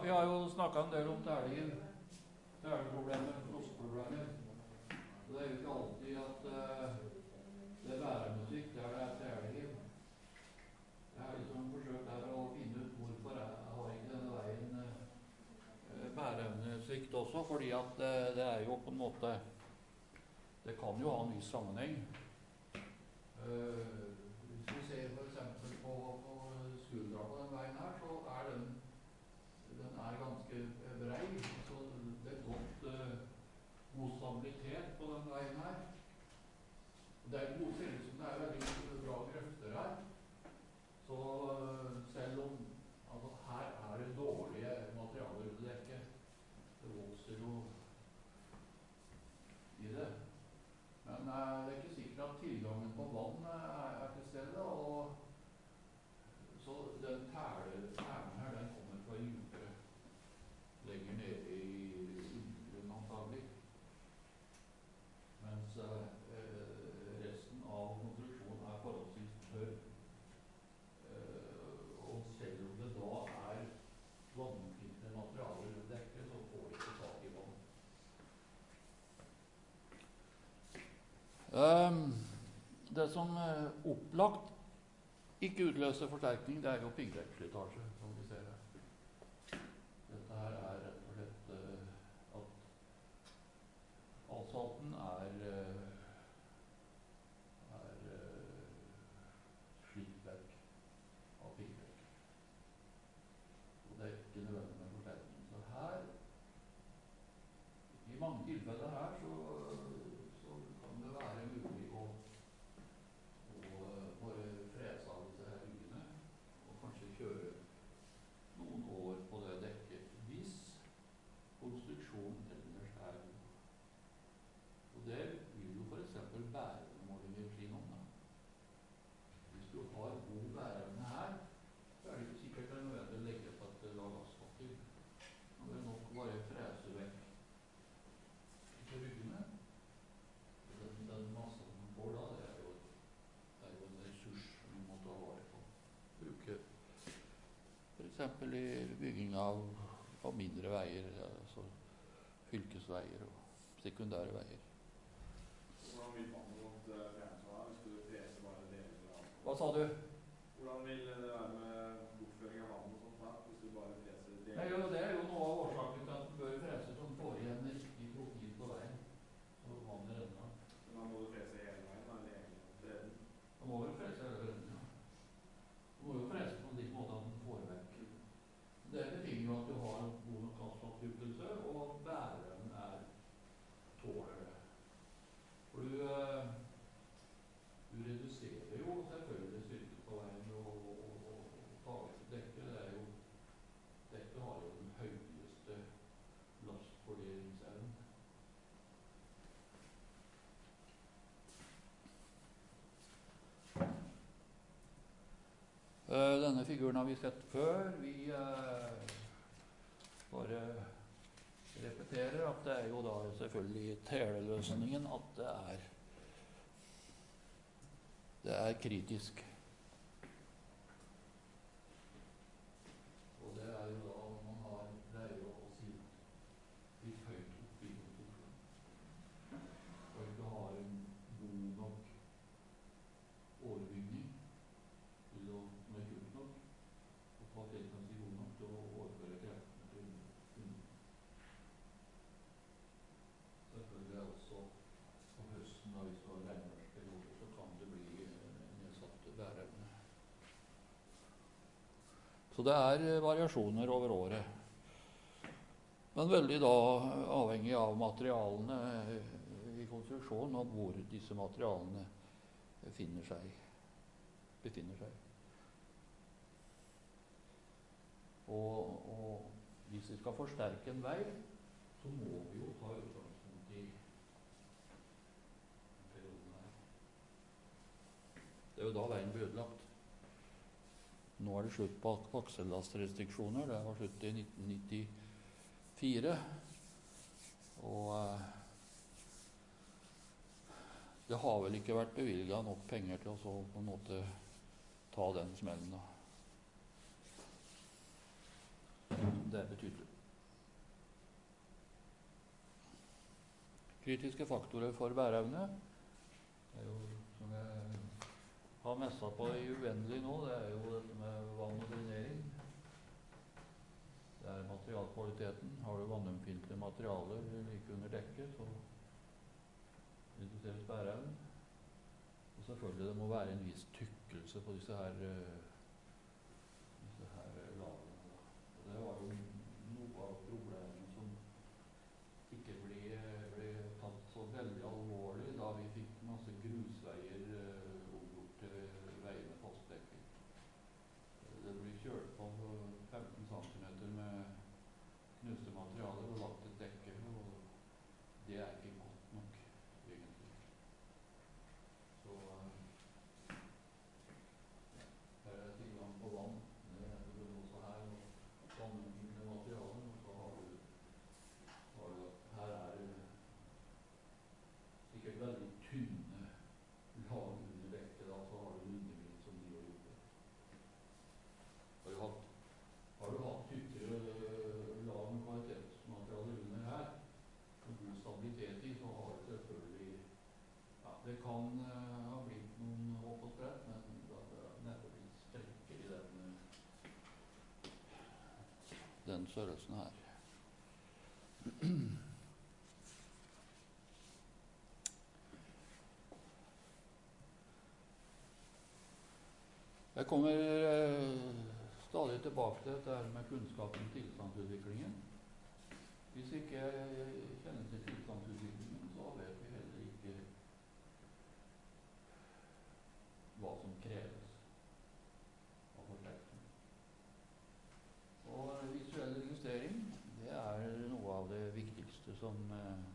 Speaker 1: vi har jo snakket en del om tæling, tæleproblemer, frostproblemer. Det er jo ikke alltid at uh, det er bæremusikk der det er tæling. Jeg har liksom forsøkt her å finne ut hvorfor jeg har ikke denne veien uh, bæreevnesvikt også, fordi at uh, det er jo på en måte, det kan jo ha en viss sammenheng. Uh, hvis vi ser for eksempel på, på skuldra på den veien her, så er den, den er ganske brei, så det er godt uh, god stabilitet på den veien her. Det er god ser ut som det er veldig bra grøfter her, så uh, selv om altså, her er det dårlige materialer under dekket, det vokser jo i det. Men uh, det er ikke sikkert at tilgangen på vann er, er til stede, og så den tælen her, den kommer fra djupere, lenger nede i undergrunnen antagelig. Mens uh, resten av konstruksjonen er forholdsvis tørr. Uh, og selv om det da er vannfylte materialer under dekket, så får det ikke tak i vann. Um, det som uh, opplagt ikke utløser forsterkning, det er jo piggdekkslitasje, som vi ser her. Dette her er rett og slett uh, at asfalten er, uh, er uh, slitt vekk av piggdekk. Og det er ikke nødvendig med forsterkning. Så her, i mange tilfeller her, så så kan det være mulig å, å bare frese av disse her ryggene og kanskje kjøre noen år på det dekket hvis konstruksjonen ellers er god. Og det vil jo for eksempel bæreevnemålinger si noe om det. Hvis du har god bæreevne her, så er det ikke sikkert det er nødvendig å legge på et lag asfalt til. Nå er det nok å bare frese vekk på ryggene. Den, den massen man får da, det er jo, det er jo en ressurs som vi må ta vare på. Bruke for eksempel i bygging av, av mindre veier, altså fylkesveier og sekundære veier.
Speaker 2: Hvordan vil man mot fjernstående hvis du freser bare deler av?
Speaker 1: Hva sa du?
Speaker 2: Hvordan vil det være med bortføring av vann og sånt da, hvis du bare freser deler?
Speaker 1: Nei, jo, det er jo noe av årsaken til at den bør frese som får igjen riktig profil på veien. Så vannet renner av.
Speaker 2: Men da må du frese hele veien, da, eller hele bredden?
Speaker 1: Man må vel frese hele bredden, ja. Du må jo frese på en slik måte at den får vekk. Det betinger jo at du har god nok asfaltdypelse, og bæreevnen er tåler det. For du, du reduserer jo selvfølgelig styrken på veien og, og, og, og tar ut dekket. Det er jo, dekket har jo den høyeste lastfordelingsevnen. Uh, denne figuren har vi sett før. Vi uh, bare repeterer at det er jo da selvfølgelig teleløsningen at det er det er kritisk. Og det er jo da man har pleier å si litt høyt oppe i konstruksjonen. Og ikke har en god nok overbygning til å, som er kult nok, og kvalitetsmessig god nok til å overføre kreftene til kunden. Selvfølgelig er også på høsten, da hvis du har regnværsperioder, så kan det bli nedsatt bæreevne. Så det er variasjoner over året. Men veldig da avhengig av materialene i konstruksjonen, og hvor disse materialene befinner seg. befinner seg. Og, og hvis vi skal forsterke en vei, så må vi jo ta utgangspunkt i perioden her. Det er jo da veien blir ødelagt. Nå er det slutt på aksellastrestriksjoner. Det var slutt i nitten nittifire. Og eh, det har vel ikke vært bevilget nok penger til å så på en måte ta den smellen da. det er betydelig. Kritiske faktorer for bæreevne, det er jo, som jeg har messa på i uendelig nå, det er jo dette med vann og drenering. Det er materialkvaliteten. Har du vannømfintlige materialer like under dekket, så reduseres bæreevnen. Og selvfølgelig det må være en viss tykkelse på disse her, disse her lagene. Og det var jo noe av problemet som ikke ble, ble tatt så veldig alvorlig da vi fikk masse grusveier omgjort til veier med fastdekking. Det blir kjørt på femten centimeter med knuste materialer og lagt et dekke, og det er ikke godt nok, egentlig. Så ja, her er tilgang på vann, det er det også her, og vannmengende materialer, og så har du, har du her er det sikkert veldig tynne lag under dekket, da, så har du undervind som de har gjort det. Har du hatt, har du hatt tykkere lag med kvalitetsmaterialer under her, med god stabilitet i, så har du selvfølgelig, ja, det kan uh, ha blitt noen hopp og sprett, men det har neppe blitt sprekker i den, den størrelsen her. Jeg kommer uh, stadig tilbake til dette her med kunnskap om tilstandsutviklingen. Hvis ikke jeg kjenner til tilstandsutviklingen, så vet vi heller ikke hva som kreves av forsterkning. Og visuell registrering, det er noe av det viktigste som, eh,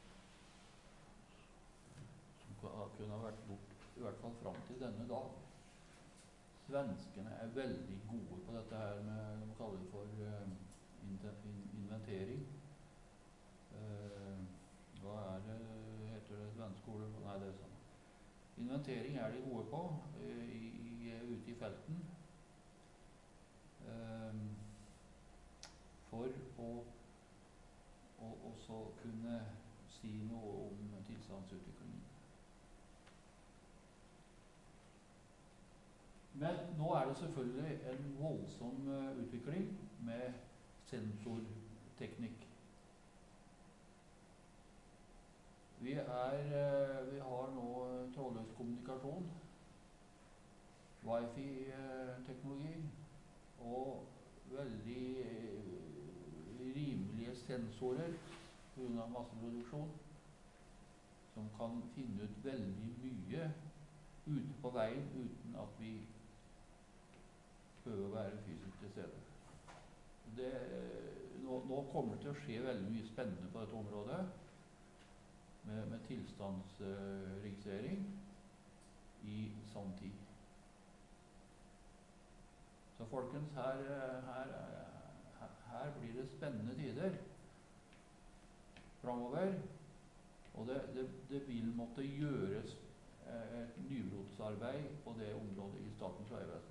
Speaker 1: som kunne ha vært bort, i hvert fall fram til denne dag. Svenskene er veldig gode på dette her med, de kaller det for uh, inventering. Uh, hva er det, heter det svenske ordet? Nei, det er sånn. Inventering er de gode på uh, i, i, ute i felten. Uh, for å, å også kunne si noe om tilstandsutviklingen. Men nå er det selvfølgelig en voldsom uh, utvikling med sensorteknikk. Vi, er, uh, vi har nå trådløs kommunikasjon, wifi-teknologi og veldig uh, rimelige sensorer på grunn av masseproduksjon som kan finne ut veldig mye ute på veien uten at vi behøver å være fysisk til stede. Det, nå, nå kommer det til å skje veldig mye spennende på dette området med, med tilstandsregistrering uh, i sanntid. Så folkens, her, her, her, her blir det spennende tider fremover, og det, det, det vil måtte gjøres uh, et nybrottsarbeid på det området i Statens vegvesen.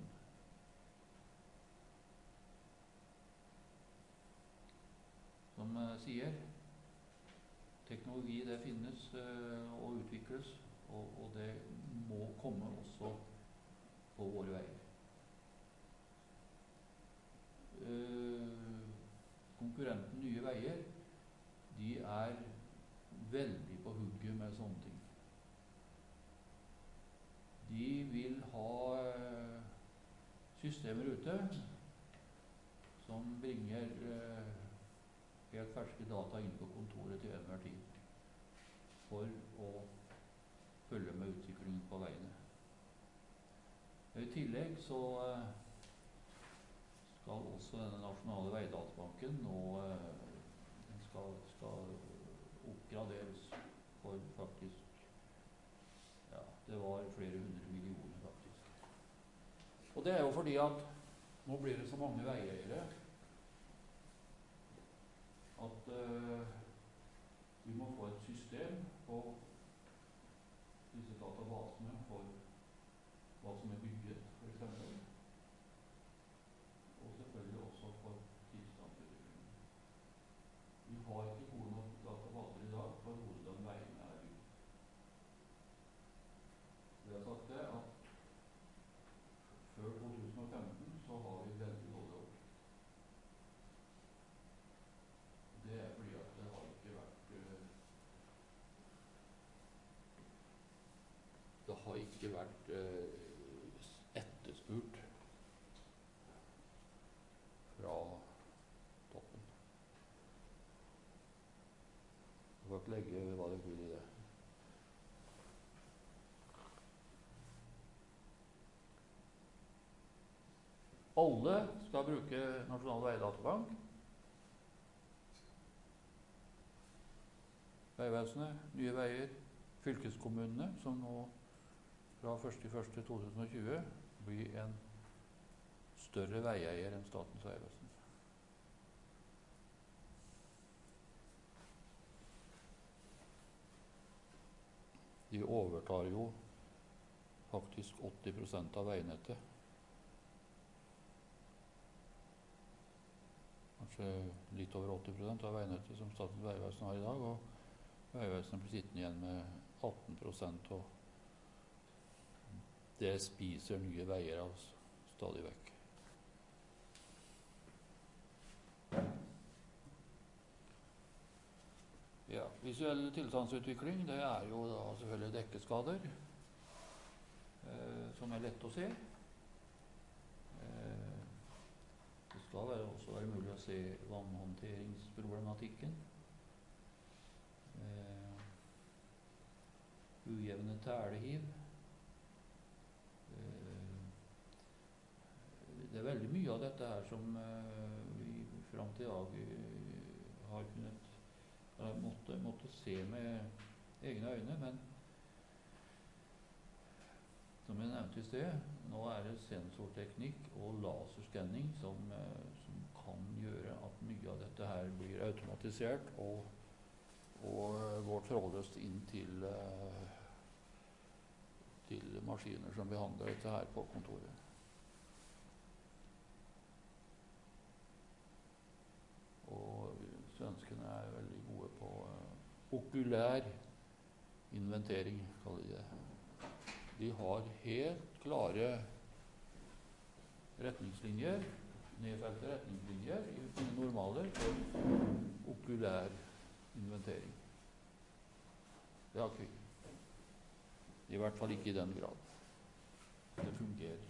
Speaker 1: Som uh, sier, teknologi det finnes uh, og utvikles, og, og det må komme også på våre veier. Uh, konkurrenten Nye Veier, de er veldig på hugget med sånne ting. De vil ha uh, systemer ute som bringer uh, helt ferske data inn på kontoret til enhver tid for å følge med utviklingen på veiene. I tillegg så uh, skal også denne nasjonale veidatabanken nå uh, skal, skal oppgraderes for faktisk, ja, det var flere hundre millioner faktisk. Og det er jo fordi at nå blir det så mange veieiere at uh, vi må få et system på disse databasene for hva som er bygget, for eksempel. Og selvfølgelig også for tilstandsutvikling. ikke vært eh, etterspurt fra toppen. Du får ikke legge hva det vil i det. Alle skal bruke Nasjonal veidatabank. Vegvesenet, Nye Veier, fylkeskommunene, som nå fra første januar to tusen og tjue blir en større veieier enn Statens vegvesen. De overtar jo faktisk åtti prosent av veinettet. Kanskje litt over åtti prosent av veinettet som Statens vegvesen har i dag, og Vegvesenet blir sittende igjen med atten prosent, og det spiser Nye Veier av stadig vekk. Ja, visuell tilstandsutvikling, det er jo da selvfølgelig dekkeskader, eh, som er lett å se. Eh, det skal være, også være mulig å se vannhåndteringsproblematikken. Eh, ujevne tælehiv. Eh, det er veldig mye av dette her som eh, vi fram til i dag eh, har kunnet Jeg måtte, måtte se med egne øyne, men som jeg nevnte i sted, nå er det sensorteknikk og laserskanning som, eh, som kan gjøre at mye av dette her blir automatisert og, og går trådløst inn til, eh, til maskiner som behandler dette her på kontoret. Og svenskene er veldig gode på uh, okulær inventering, kaller de det. De har helt klare retningslinjer, nedfelte retningslinjer i sine normaler for okulær inventering. Det har ikke vi. I hvert fall ikke i den grad. Det fungerer.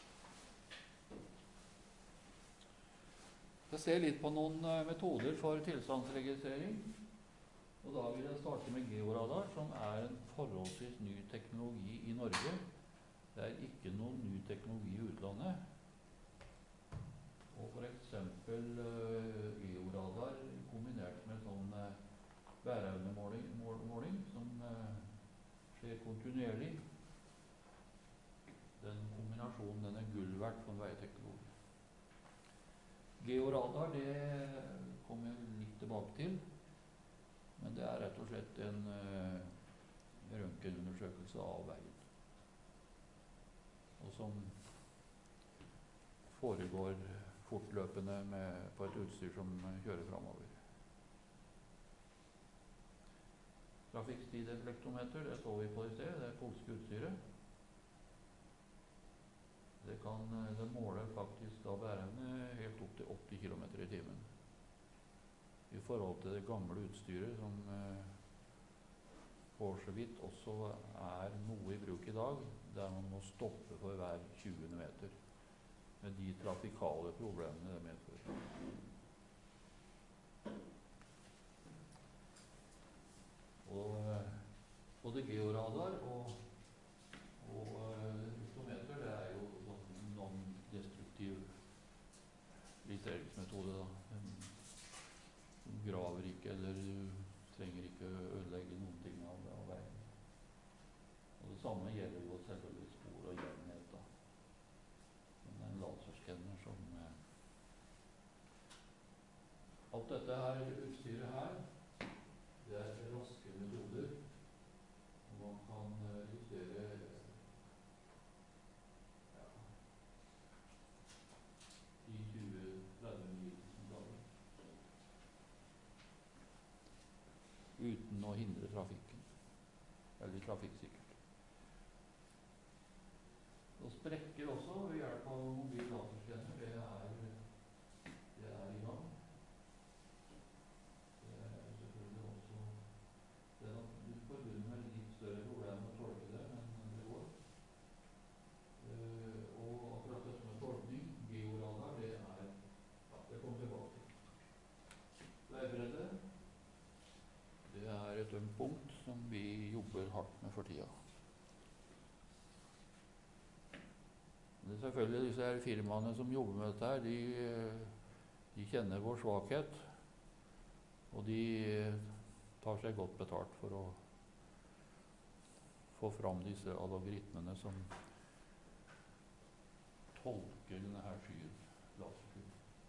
Speaker 1: Jeg ser litt på noen uh, metoder for tilstandsregistrering. Og da vil jeg starte med georadar, som er en forholdsvis ny teknologi i Norge. Det er ikke noen ny teknologi i utlandet. Og for eksempel uh, georadar kombinert med sånn uh, bæreevnemåling mål, måling, som uh, skjer kontinuerlig. Den kombinasjonen den er gull verdt for en veiteknolog. Georadar, det kommer jeg litt tilbake til, men det er rett og slett en uh, røntgenundersøkelse av veien. Og som foregår fortløpende med, på et utstyr som kjører fremover. Trafikkstideflektometer, det så vi på i sted, det er polske utstyret. Det, kan, det måler faktisk da bæreevne helt opp til åtti kilometer i timen. I forhold til det gamle utstyret som eh, for så vidt også er noe i bruk i dag, der man må stoppe for hver tjuende meter, med de trafikale problemene det medfører. Og eh, både georadar og, og eh, ryktometer, det er jo non-destruktiv registreringsmetode da. Du graver ikke, eller du trenger ikke ødelegge noen ting av, av veien. Og det samme gjelder jo selvfølgelig spor og jevnhet da. Men det er en laserskanner som eh, alt dette her utstyret her, det er raske metoder. Og man kan eh, justere uten å hindre trafikken. Veldig trafikksikkert. Og sprekker også ved hjelp av mobil laserskanner. Det er, det er i gang. Det er selvfølgelig også det er forbundet med litt større problemer å tolke det, men det går. punkt som vi jobber hardt med for tida. Det er selvfølgelig disse her firmaene som jobber med dette her, de, de kjenner vår svakhet, og de tar seg godt betalt for å få fram disse algoritmene som tolker denne her skyen, laserskyen.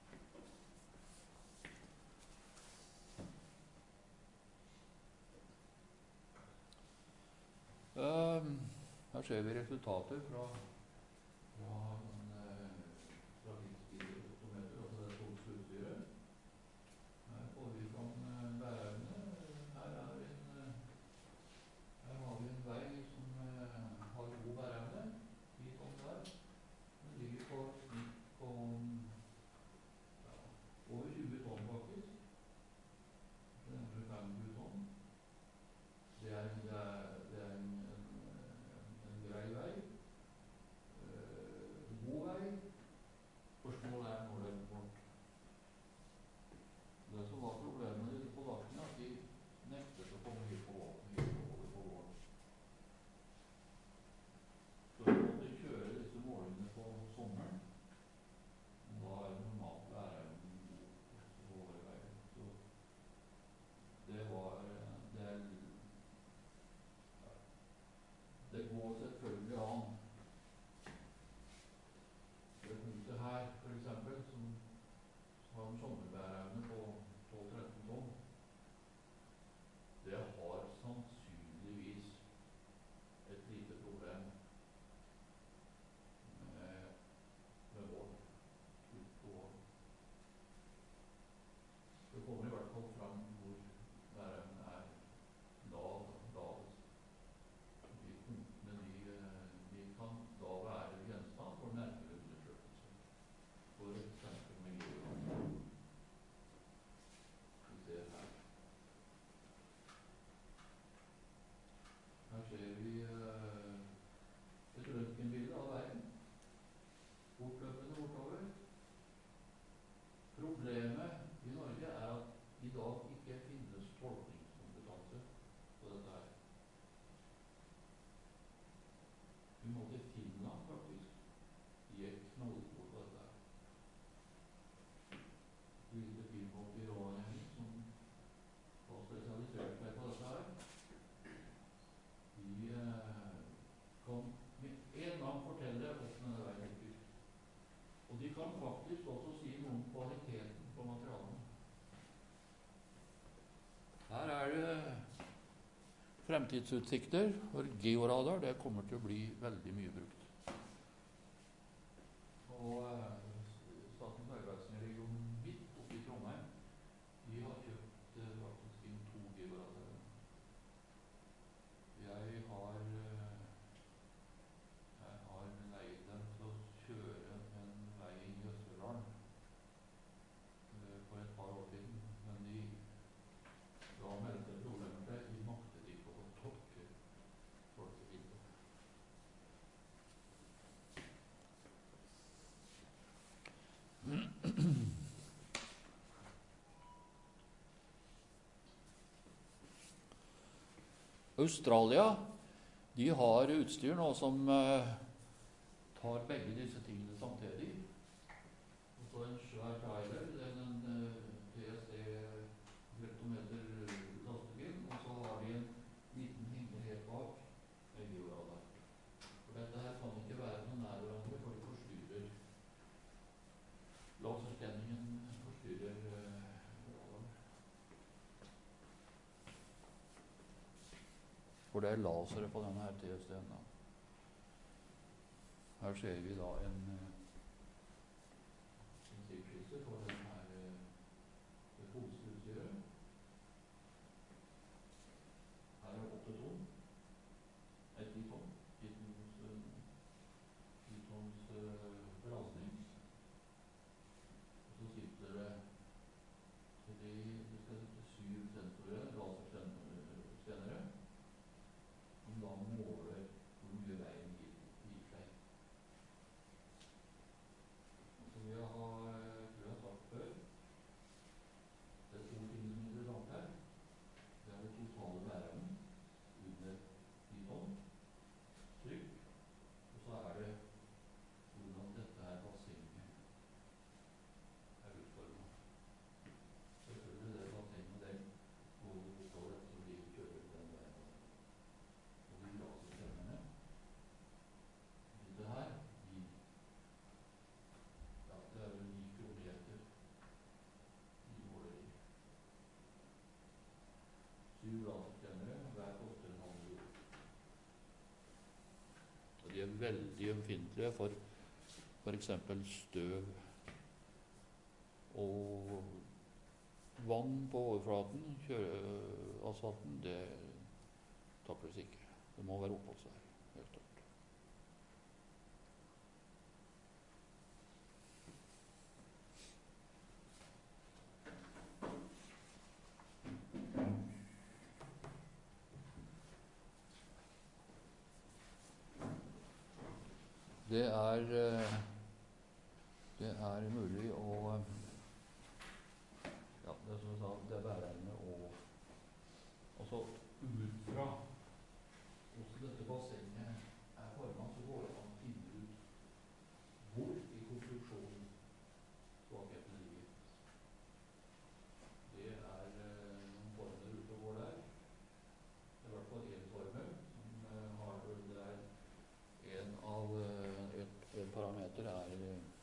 Speaker 1: Um, her ser vi resultater fra, fra en uh, trafikkstyreotometer, altså det polske utstyret. Her får vi fram uh, værevne. Her, er en, uh, her har vi en vei som uh, har god værevne. ti tonn der. Den ligger på snitt på ja, over tjue tonn faktisk. Det er femogtjue tonn. Det er en, det er, det er en, en, en grei vei. Uh, god vei. Spørsmålet er når det er bort. Det som var problemet med disse polakkene, at de nektet å komme hit på våren, over på våren. Så vi måtte kjøre disse målingene på sommeren. Og da er det normalt værevnen god på våre veier. Så det var det, er, ja, det går selvfølgelig an. Det punktet her, for eksempel, som har en sommerværevne på tolv til tretten tonn, det har sannsynligvis et lite problem med, med våren, ut på våren. Det kommer i hvert fall fram hvor værevnen er lav, lavest. De punktene de, de kan da være gjenstand for nærmere undersøkelse. For eksempel med geografi. Vi ser her. Her ser vi uh, et røntgenbilde av veien. Fortløpende bortover. Problemet i Norge er at i dag ikke finnes tolkningskompetanse på dette her. Vi må til Finland faktisk. De er knallgode på dette her. Lite firmaet i Rovaniemi som har spesialisert seg på dette her. De eh, kan med en gang fortelle hvordan denne veien blir. Og de kan faktisk også si noe om kvaliteten på materialene. Her er det fremtidsutsikter for georadar. Det kommer til å bli veldig mye brukt. Og eh, Statens vegvesen i region midt oppe i Trondheim, de har kjøpt eh, faktisk inn to georadarer. Jeg har eh, jeg har leid dem til å kjøre en vei i Østerdalen eh, for et par år siden, men de da meldte problemer til. De maktet ikke å tolke folkebildet. Australia, de har utstyr nå som eh, tar begge disse tingene samtidig. Og så en svær trailer, det er en eh, T S D-leptometer lastebil, og så har de en liten hengel helt bak med georadar. For dette her kan ikke være noe nær hverandre, for det forstyrrer. Laserskanningen forstyrrer eh, radaren. For det er lasere på denne her T S D-en da. Her ser vi da en prinsippskisse for denne her det polske utstyret. Her er åtte tonn. Nei, ti tonn. ti tonns belastning. Og så sitter det så de, det skal sitte syv sensorer, laserskannere, som da måler hvor mye veien gir, gir seg. Så vi har, tror jeg har sagt er veldig ømfintlige for for eksempel støv og vann på overflaten. Kjøre, asfalten, det takles ikke. Det må være oppholdsvær, helt klart. Det er, det er mulig å ja, det er som jeg sa, det er bæreevne og altså ut fra hvordan dette bassenget er formet, så går det an å finne ut hvor i konstruksjonen svakheten ligger. Det er noen former ute og går der. Det er i hvert fall en formel som har det er en av et, en parameter er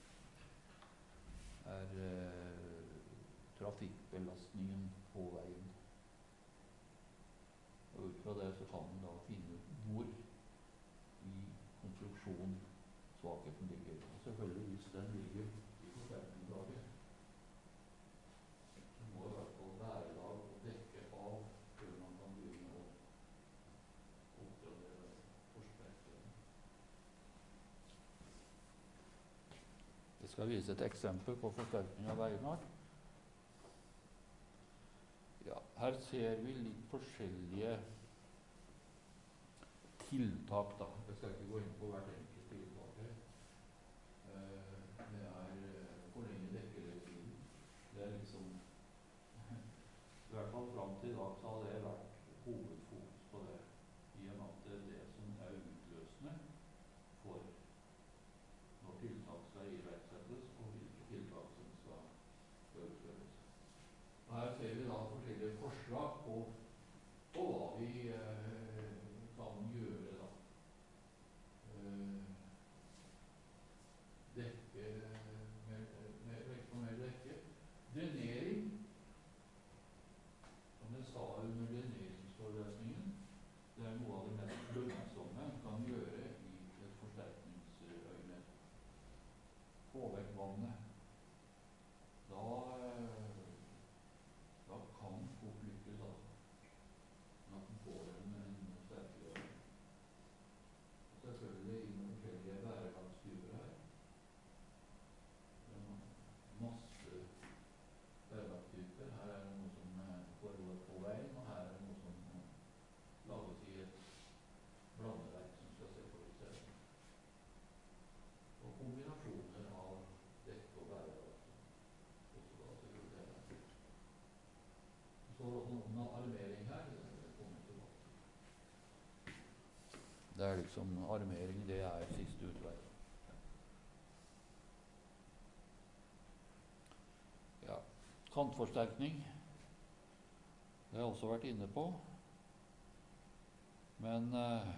Speaker 1: er trafikkbelastningen på veien. Og ut fra det så kan man da finne ut hvor i konstruksjonen svakheten ligger. Og selvfølgelig hvis den ligger i forsterkningslaget, så må det i hvert fall være da å dekke av før man kan begynne å oppgradere forsterkningen. Jeg skal vise et eksempel på forsterkning av veien her. Ja, her ser vi litt forskjellige tiltak da. Jeg skal ikke gå inn på hvert enkelt tiltak her. Eh, det er forlenge dekkerettiden. Det er liksom, i hvert fall frem til i dag så har det vært hovedfokus på det. I og med at det er det som er utløsende for når tiltak skal iverksettes og hvilke tiltak som skal utføres. Og her ser vi da forskjellige forslag på, på hva vi eh, kan gjøre da. Eh, dekke, mer, mer, vekk på mer dekke. Drenering, som jeg sa under dreneringsforløsningen, det er noe av det mest lønnsomme man kan gjøre i et forsterkningsøyne. Få vekk vannet. Da Da kan fort lykkes da, at den får en, en sterkere. Og selvfølgelig innen forskjellige bærekraftstyper her. Det er masse bærekraftstyper. Her er det noe som foregår på veien, og her er det noe som lages i et blandeverk som skal se på i stedet. Og kombinasjoner av dekk og bærekraft. Også da selvfølgelig det her. Så er det noen armering her, det kommer tilbake. Det er liksom armering, det er siste utvei. Ja, kantforsterkning, det har jeg også vært inne på. Men eh,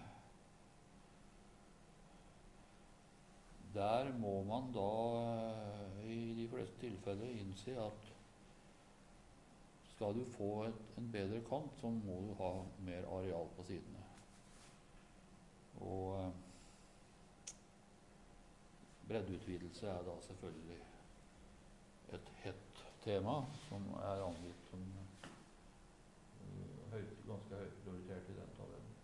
Speaker 1: der må man da eh, i de fleste tilfeller innse at skal du få et, en bedre kant, så må du ha mer areal på sidene. Og eh, breddeutvidelse er da selvfølgelig et hett tema som er angitt som uh, høyt, ganske høyt prioritert i den tabellen.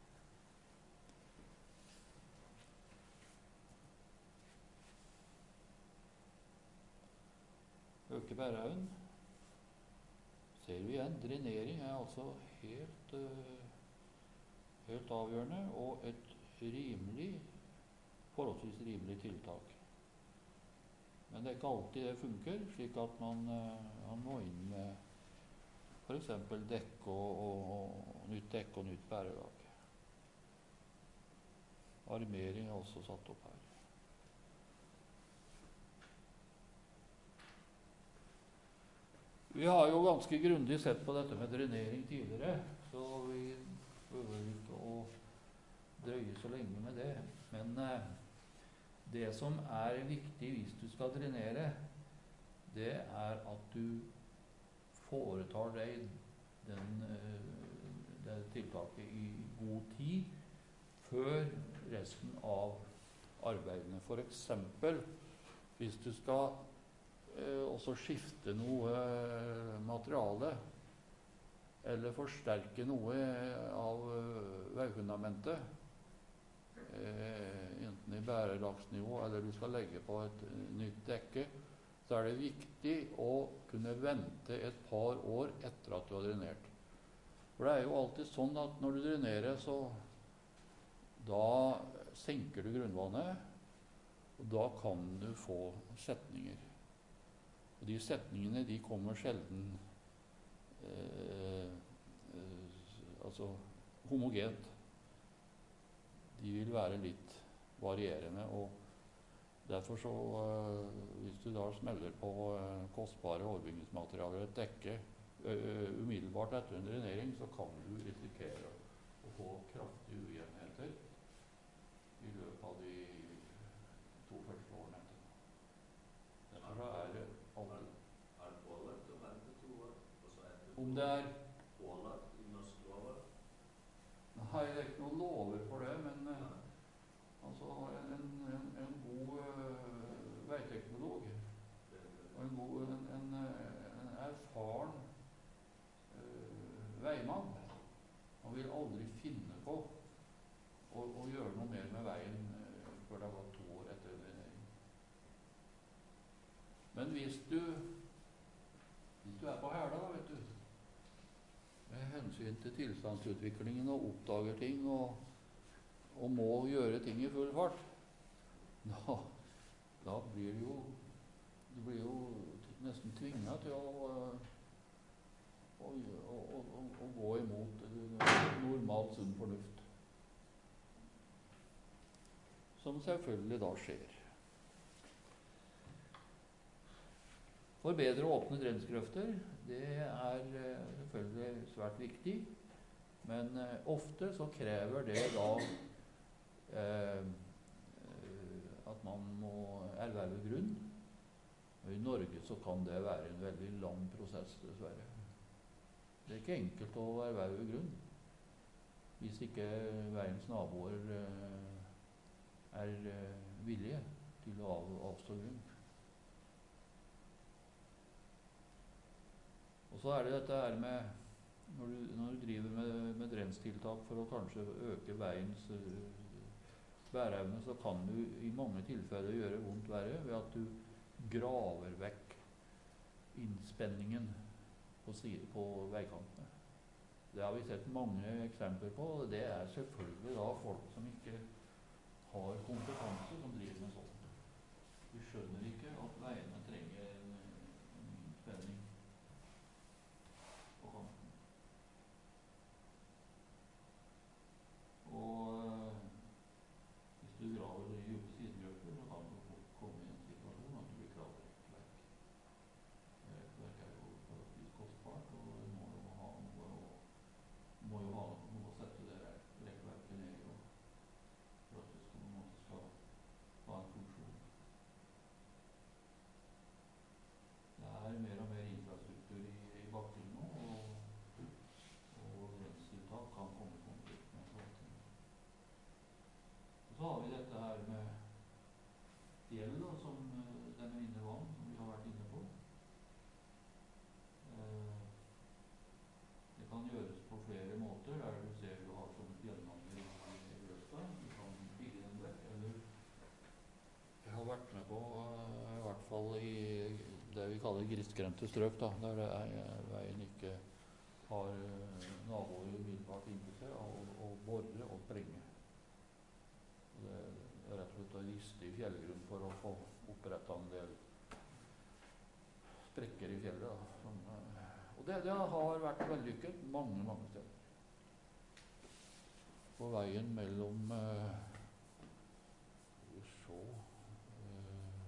Speaker 1: Øke bæreevnen. Ser vi igjen, drenering er altså helt, uh, helt avgjørende, og et rimelig, forholdsvis rimelig tiltak. Men det er ikke alltid det funker, slik at man, uh, man må inn med for eksempel dekk og, og, og nytt dekk og nytt bærelag. Armering er også satt opp her. Vi har jo ganske grundig sett på dette med drenering tidligere, så vi behøver ikke å drøye så lenge med det. Men eh, det som er viktig hvis du skal drenere, det er at du foretar deg den, eh, det tiltaket i god tid før resten av arbeidene. For eksempel hvis du skal eh, også skifte noe eh, materiale eller forsterke noe av eh, veifundamentet, eh, enten i bærelagsnivå eller du skal legge på et eh, nytt dekke, så er det viktig å kunne vente et par år etter at du har drenert. For det er jo alltid sånn at når du drenerer, så da senker du grunnvannet, og da kan du få setninger. Og de setningene, de kommer sjelden eh, eh, altså homogent. De vil være litt varierende, og derfor så, øh, hvis du da smeller på øh, kostbare overbygningsmaterialer, et dekke, øh, umiddelbart etter en drenering, så kan du risikere å få kraftige ujevnheter i løpet av de to første årene etter. Derfor så er det alltid...
Speaker 3: Er det pålagt å vente to år, og så etter
Speaker 1: Om det er...
Speaker 3: pålagt i norsk lover?
Speaker 1: Nei, det er ikke noen lover for det, men... Øh, Altså en, en, en god uh, veiteknolog og en, god, en, en, en erfaren uh, veimann, han vil aldri finne på å, å gjøre noe mer med veien uh, før det har gått to år etter drenering. Men hvis du hvis du er på hæla, da, vet du, med hensyn til tilstandsutviklingen og oppdager ting og og må gjøre ting i full fart, da, da blir det jo du blir jo nesten tvinget til å, å, å, å, å gå imot normalt sunn fornuft. Som selvfølgelig da skjer. For bedre å åpne drensgrøfter, det er selvfølgelig svært viktig, men eh, ofte så krever det da Eh, at man må erverve grunn. Og i Norge så kan det være en veldig lang prosess, dessverre. Det er ikke enkelt å erverve grunn hvis ikke veiens naboer eh, er eh, villige til å av, avstå grunn. Og så er det dette her med når du, når du driver med, med drenstiltak for å kanskje øke veiens uh, bæreevne, så kan du i mange tilfeller gjøre vondt verre ved at du graver vekk innspenningen på, side, på veikantene. Det har vi sett mange eksempler på, og det er selvfølgelig da folk som ikke har kompetanse som driver med sånt. De skjønner ikke at veiene trenger en, en innspenning på kanten. Og hvis du graver i dype sidegrøfter, så kan du komme i en situasjon at du blir gravet rekkverk. Rekkverk er jo forholdsvis kostbart, og du må jo ha noe å, må jo ha noe å sette det rekkverket ned i, for at det skal, måte skal ha en funksjon. Det er mer og mer infrastruktur i, i bakken nå, og, og drenstiltak kan komme i konflikt med forvaltningen. Så har vi dette her med fjell, da, som uh, denne vinnervann, som vi har vært inne på. Uh, det kan gjøres på flere måter, der du ser du har sånne fjellmanger i, i grøfta. Du kan bygge den vekk, eller jeg har vært med på, uh, i hvert fall i det vi kaller gristgrendte strøk, da, der det er, veien ikke har uh, naboer umiddelbart inntil seg, og, og borre og sprenge. Det er rett og slett å riste i fjellgrunn for å få opprettet en del sprekker i fjellet. Da, som, og det, det har vært vellykket mange, mange steder. På veien mellom eh, skal vi se eh,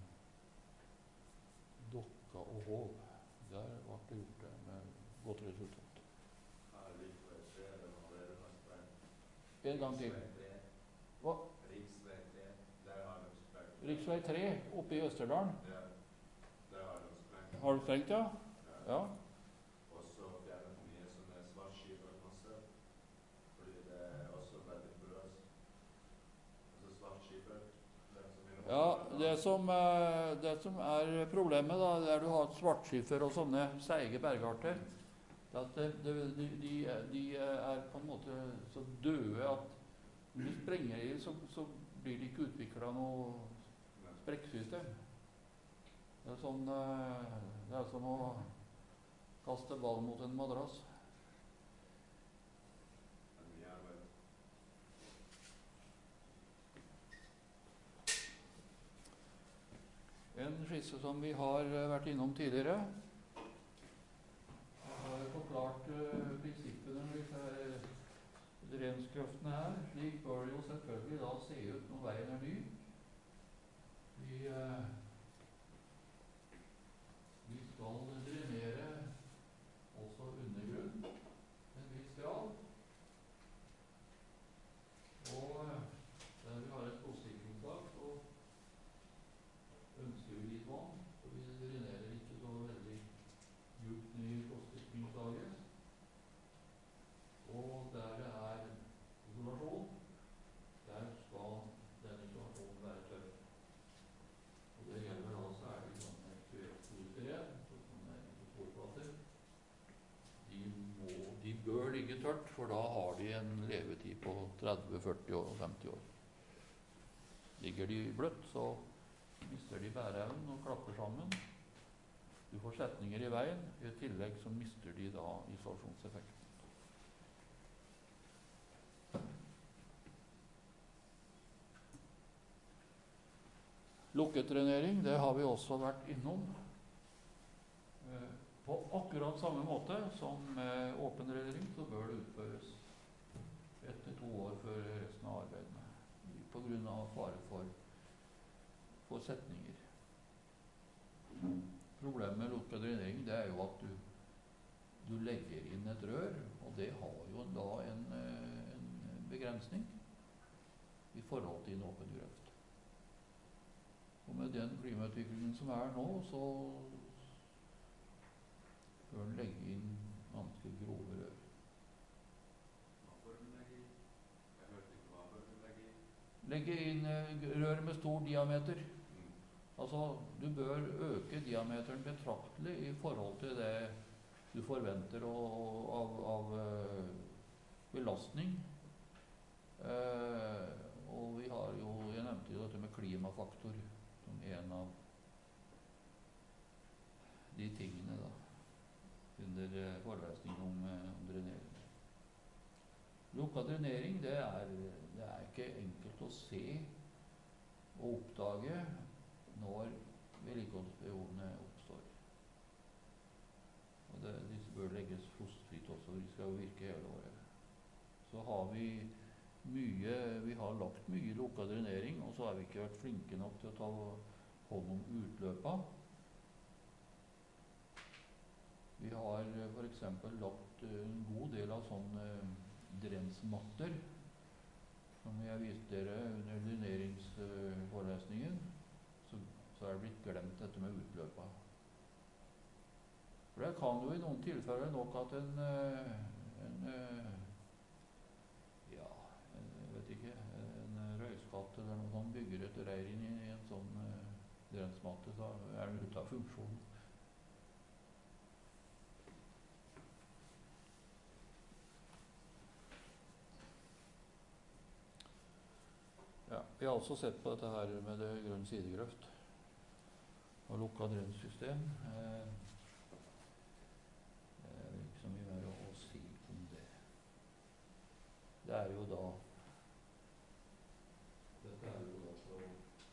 Speaker 1: Dokka og Hov. Der ble det gjort det med godt resultat. En gang til. Hva? Riksvei tre oppe i Østerdalen.
Speaker 3: Ja, der har de sprengt.
Speaker 1: Har du sprengt, ja? Ja.
Speaker 3: Og så fjernet mye sånne svartskiver masse, fordi det er også veldig porøst.
Speaker 1: det, som, eh, det som er problemet, da, der du har svartskiffer og sånne seige bergarter, det er at det, det, de, de, de er på en måte så døde at når du sprenger i, så, så blir det ikke utvikla noe sprekksystem. Det er sånn eh, Det er som å kaste ball mot en madrass.
Speaker 3: Det er mye arbeid.
Speaker 1: En skisse som vi har eh, vært innom tidligere. Jeg har forklart uh, prinsippene med disse her drenskrøftene her. Slik bør det jo selvfølgelig da se ut når veien er ny. Vi, uh, vi skal drenere også undergrunn en viss grad. Og uh, der vi har et kostsikringstak, så ønsker vi litt vann, så vi drenerer ikke så veldig djupt ned i kostsikringslaget. Og der det er isolasjon, der skal den isolasjonen være tørr. Og det gjelder da særlig sånne kvepolysteren, sånne isoporplater. De, må, de bør ligge tørt, for da har de en levetid på tretti, førti og femti år. Ligger de bløtt, så mister de bæreevnen og klapper sammen. Du får setninger i veien. I tillegg så mister de da isolasjonseffekten. Lukketdrenering, det har vi også vært innom. Eh, På akkurat samme måte som med åpen drenering, så bør det utføres etter to år før resten av arbeidene, på grunn av fare for, for setninger. Problemet med lukket drenering, det er jo at du, du legger inn et rør, og det har jo da en, en begrensning i forhold til en åpen grøft. Og med den klimautviklingen som er nå, så bør den legge inn ganske grove rør.
Speaker 3: Hva bør den legge i? Jeg hørte ikke hva bør den legge i.
Speaker 1: Legge inn eh, rør med stor diameter.
Speaker 3: Mm.
Speaker 1: Altså, du bør øke diameteren betraktelig i forhold til det du forventer å- av, av eh, belastning. Eh, og vi har jo, jeg nevnte jo dette med klimafaktor som en av de tingene da, under eh, forelesningen om, eh, om drenering. Lukket drenering, det er, det er ikke enkelt å se og oppdage når vedlikeholdsbehovene oppstår. Og det, disse bør legges frostfritt også, de skal jo virke hele året. Så har vi mye, vi har lagt mye lukket drenering, og så har vi ikke vært flinke nok til å ta hånd om utløpa. Vi har for eksempel lagt en god del av sånne drensmatter, som jeg viste dere under dreneringsforelesningen, så, så er det blitt glemt dette med utløpa. For det kan jo i noen tilfeller nok at en, en, ja, jeg vet ikke, en røyskatt eller noe sånt bygger et reir inn i en sånn drensmatte, så er den ute av funksjonen. Ja, vi har også sett på dette her med det grønn sidegrøft og lukket drensystem. Eh, det er ikke så mye mer å, å si om det. Det er jo da Dette er jo da for å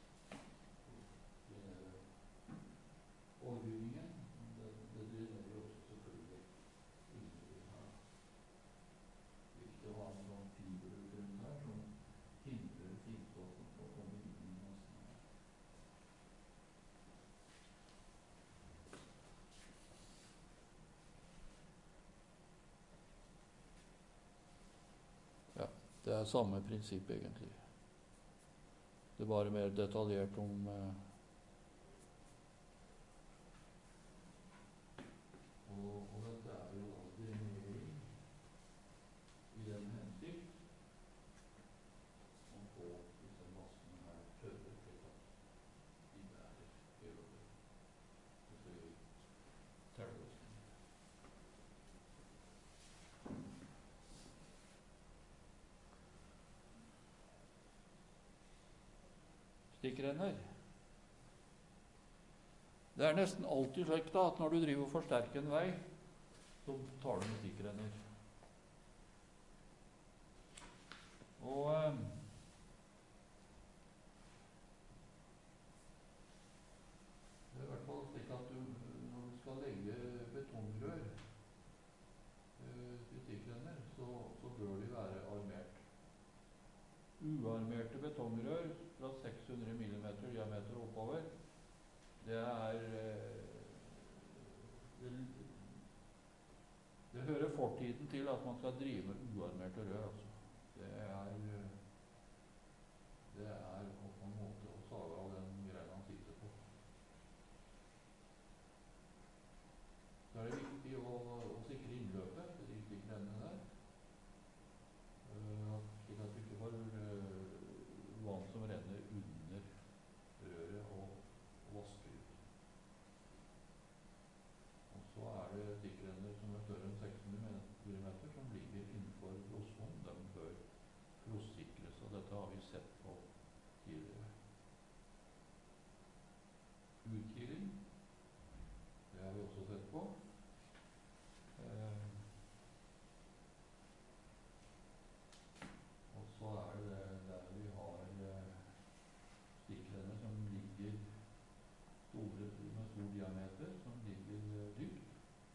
Speaker 1: drenere overbygningen. Det, det drenerer jo også selvfølgelig inni her. Viktig å ha en sånn fibergrunn her som hindrer flytstoffet på å komme inn i massen her. Ja, det er samme prinsipp egentlig. Det er bare mer detaljert om eh, og, og dette er jo da drenering i den hensikt å få disse massene her tørre. stikkrenner. Det er nesten alltid slik da, at når du driver og forsterker en vei, så tar du med stikkrenner. Og eh, det er i hvert fall slik at du, når du skal legge betongrør eh, til stikkrenner, så, så bør de være armert. Uarmerte betongrør fra seks hundre millimeter diameter oppover, det er eh, det, det hører fortiden til at man skal drive med uarmerte rør, altså. Det er det er på en måte å sage av den greia han sitter på. Så er det viktig å, å sikre innløpet til de stikkrennene der, uh, slik at du ikke får uh, vann som renner under røret og, og vasker ut. Og så er det stikkrenner som er større enn seks hundre millimeter som ligger innenfor frostsonen. De bør frostsikres, og dette har vi sett på tidligere. Utkiling, det har vi også sett på. Eh, og så er det der vi har eh, stikkrenner som ligger store, med stor diameter, som ligger eh, dypt.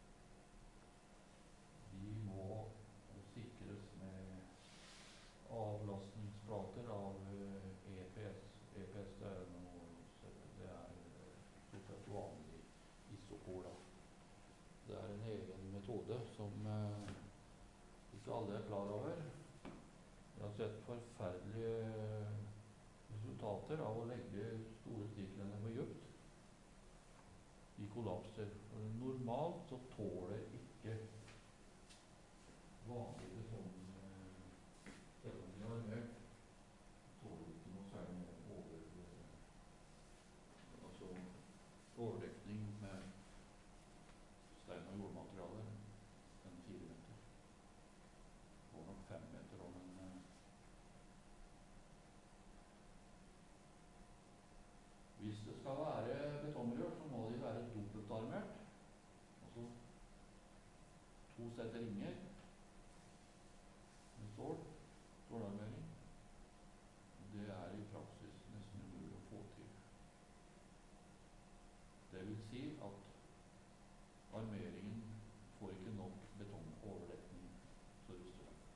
Speaker 1: De må sikres med avlastningsplater av eh, E P S. E P S det er noe, det er stort sett vanlig isopor da. Det er en egen metode som eh, ikke alle er klar over. Jeg har sett forferdelige resultater av å legge store stikkrenner på dypt. De kollapser. Normalt så tåler ikke vanlig betong, selv om de har armert, tåler ikke noe særlig over, altså overdekning med stein- og jordmateriale enn fire meter. Det går nok fem meter om en eh, hvis det skal være betongrør, så må de være dobbeltarmert, altså to sett ringer med stål, stålarmering. Det er i praksis nesten umulig å få til. Det vil si at armeringen får ikke nok betongoverdekning, så ruster den.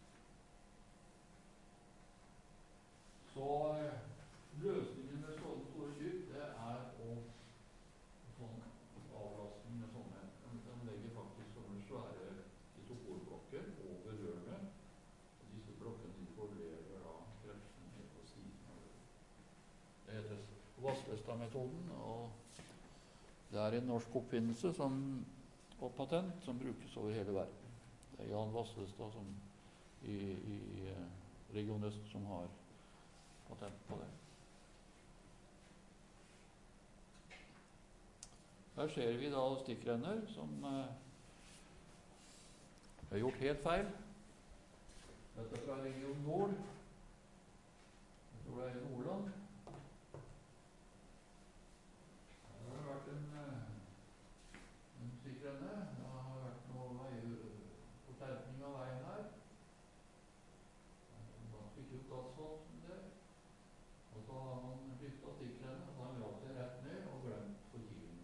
Speaker 1: Så eh, løsningen med sånne store skip, det er å sånn avlastning med sånne. Den legger faktisk sånne svære isoporblokker over rørene. Og disse blokkene de forlever da kreften ned på siden av røret. Det heter Vassestad-metoden, og det er en norsk oppfinnelse som, og patent som brukes over hele verden. Det er Jan Vassestad som i, i Region Øst som har patent på det. Her ser vi da stikkrenner som eh, er gjort helt feil. Dette er fra Region Nord. Jeg tror det er i Nordland. Her har det vært en, eh, en stikkrenne. Det har vært noe vei, forsterkning av veien her. Man fikk ut asfalt som det. Og så har man skiftet stikkrenne, og så har man lagt det rett ned og glemt for kilen.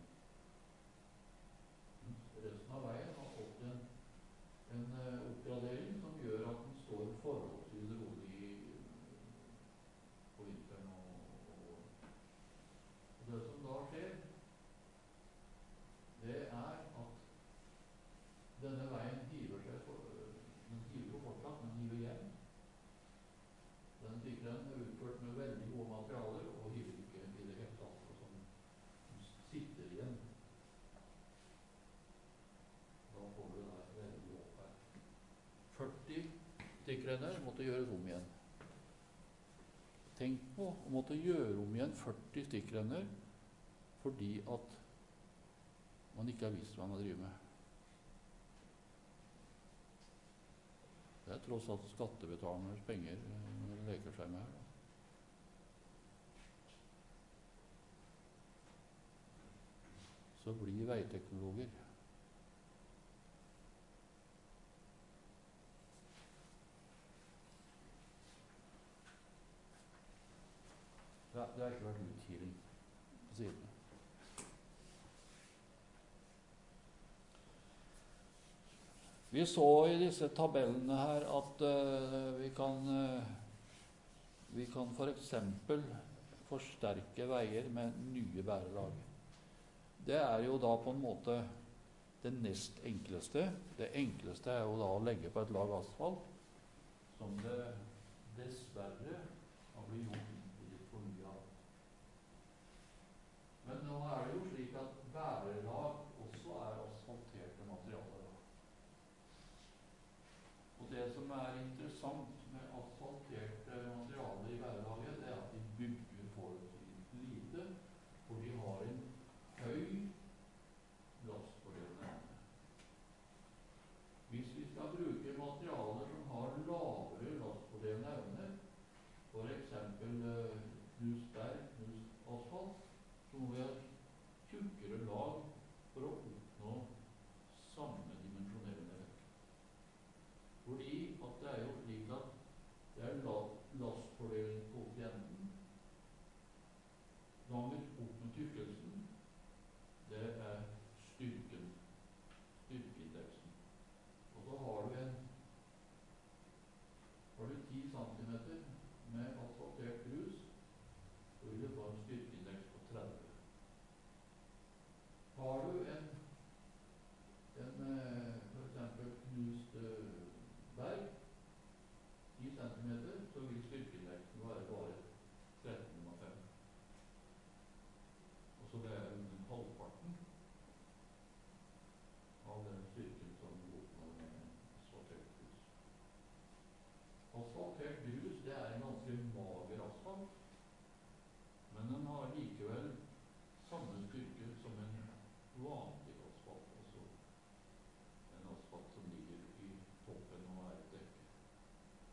Speaker 1: Resten av veien har fått en, en uh, oppgradering som gjør at den står forholdsvis rolig på vinteren. Og, og, og det som da skjer, det er at denne veien hiver seg for, den hiver jo fortsatt, men hiver igjen. Den stikkrennen er utført med veldig gode materialer og hiver ikke i det hele tatt, og sånn sitter igjen. Da får du der veldig opp her. førti stikkrenner måtte gjøres om igjen. Tenk på å måtte gjøre om igjen førti stikkrenner fordi at man ikke har visst hva man driver med. Det er tross alt skattebetalernes penger man leker seg med her. også bli veiteknologer. Det, det har ikke vært utkiling på sidene. Vi så i disse tabellene her at uh, vi kan uh, vi kan for eksempel forsterke veier med nye bærelag. Det er jo da på en måte det nest enkleste. Det enkleste er jo da å legge på et lag asfalt, som det dessverre har blitt gjort litt for mye av. Men nå er det jo slik at bærelag også er asfalterte materialer. Og det som er interessant med asfalterte materialer i bærelaget, det er at de bygger forholdsvis lite, for de har en høy lastfordelende evne. Hvis vi skal bruke materialer som har lavere lastfordelende evne, for eksempel knust berg, knust asfalt, så må vi ha tjukkere lag for å oppnå samme dimensjonerende vekt. Fordi at det er jo slik at det er lastfordelingskoeffisienten ganget opp med tykkelsen, det er styrken, styrkeindeksen. Og så har du en har du ti centimeter med asfaltert grus, så vil du få en styrkeindeks på tretti. Har du en, en for eksempel knust berg, ti centimeter, så vil styrkeindeksen være bare tretten komma fem. Og så det er under halvparten av den styrken som vi oppnår med asfaltert grus. Asfaltert grus, det er en ganske mager asfalt, men den har like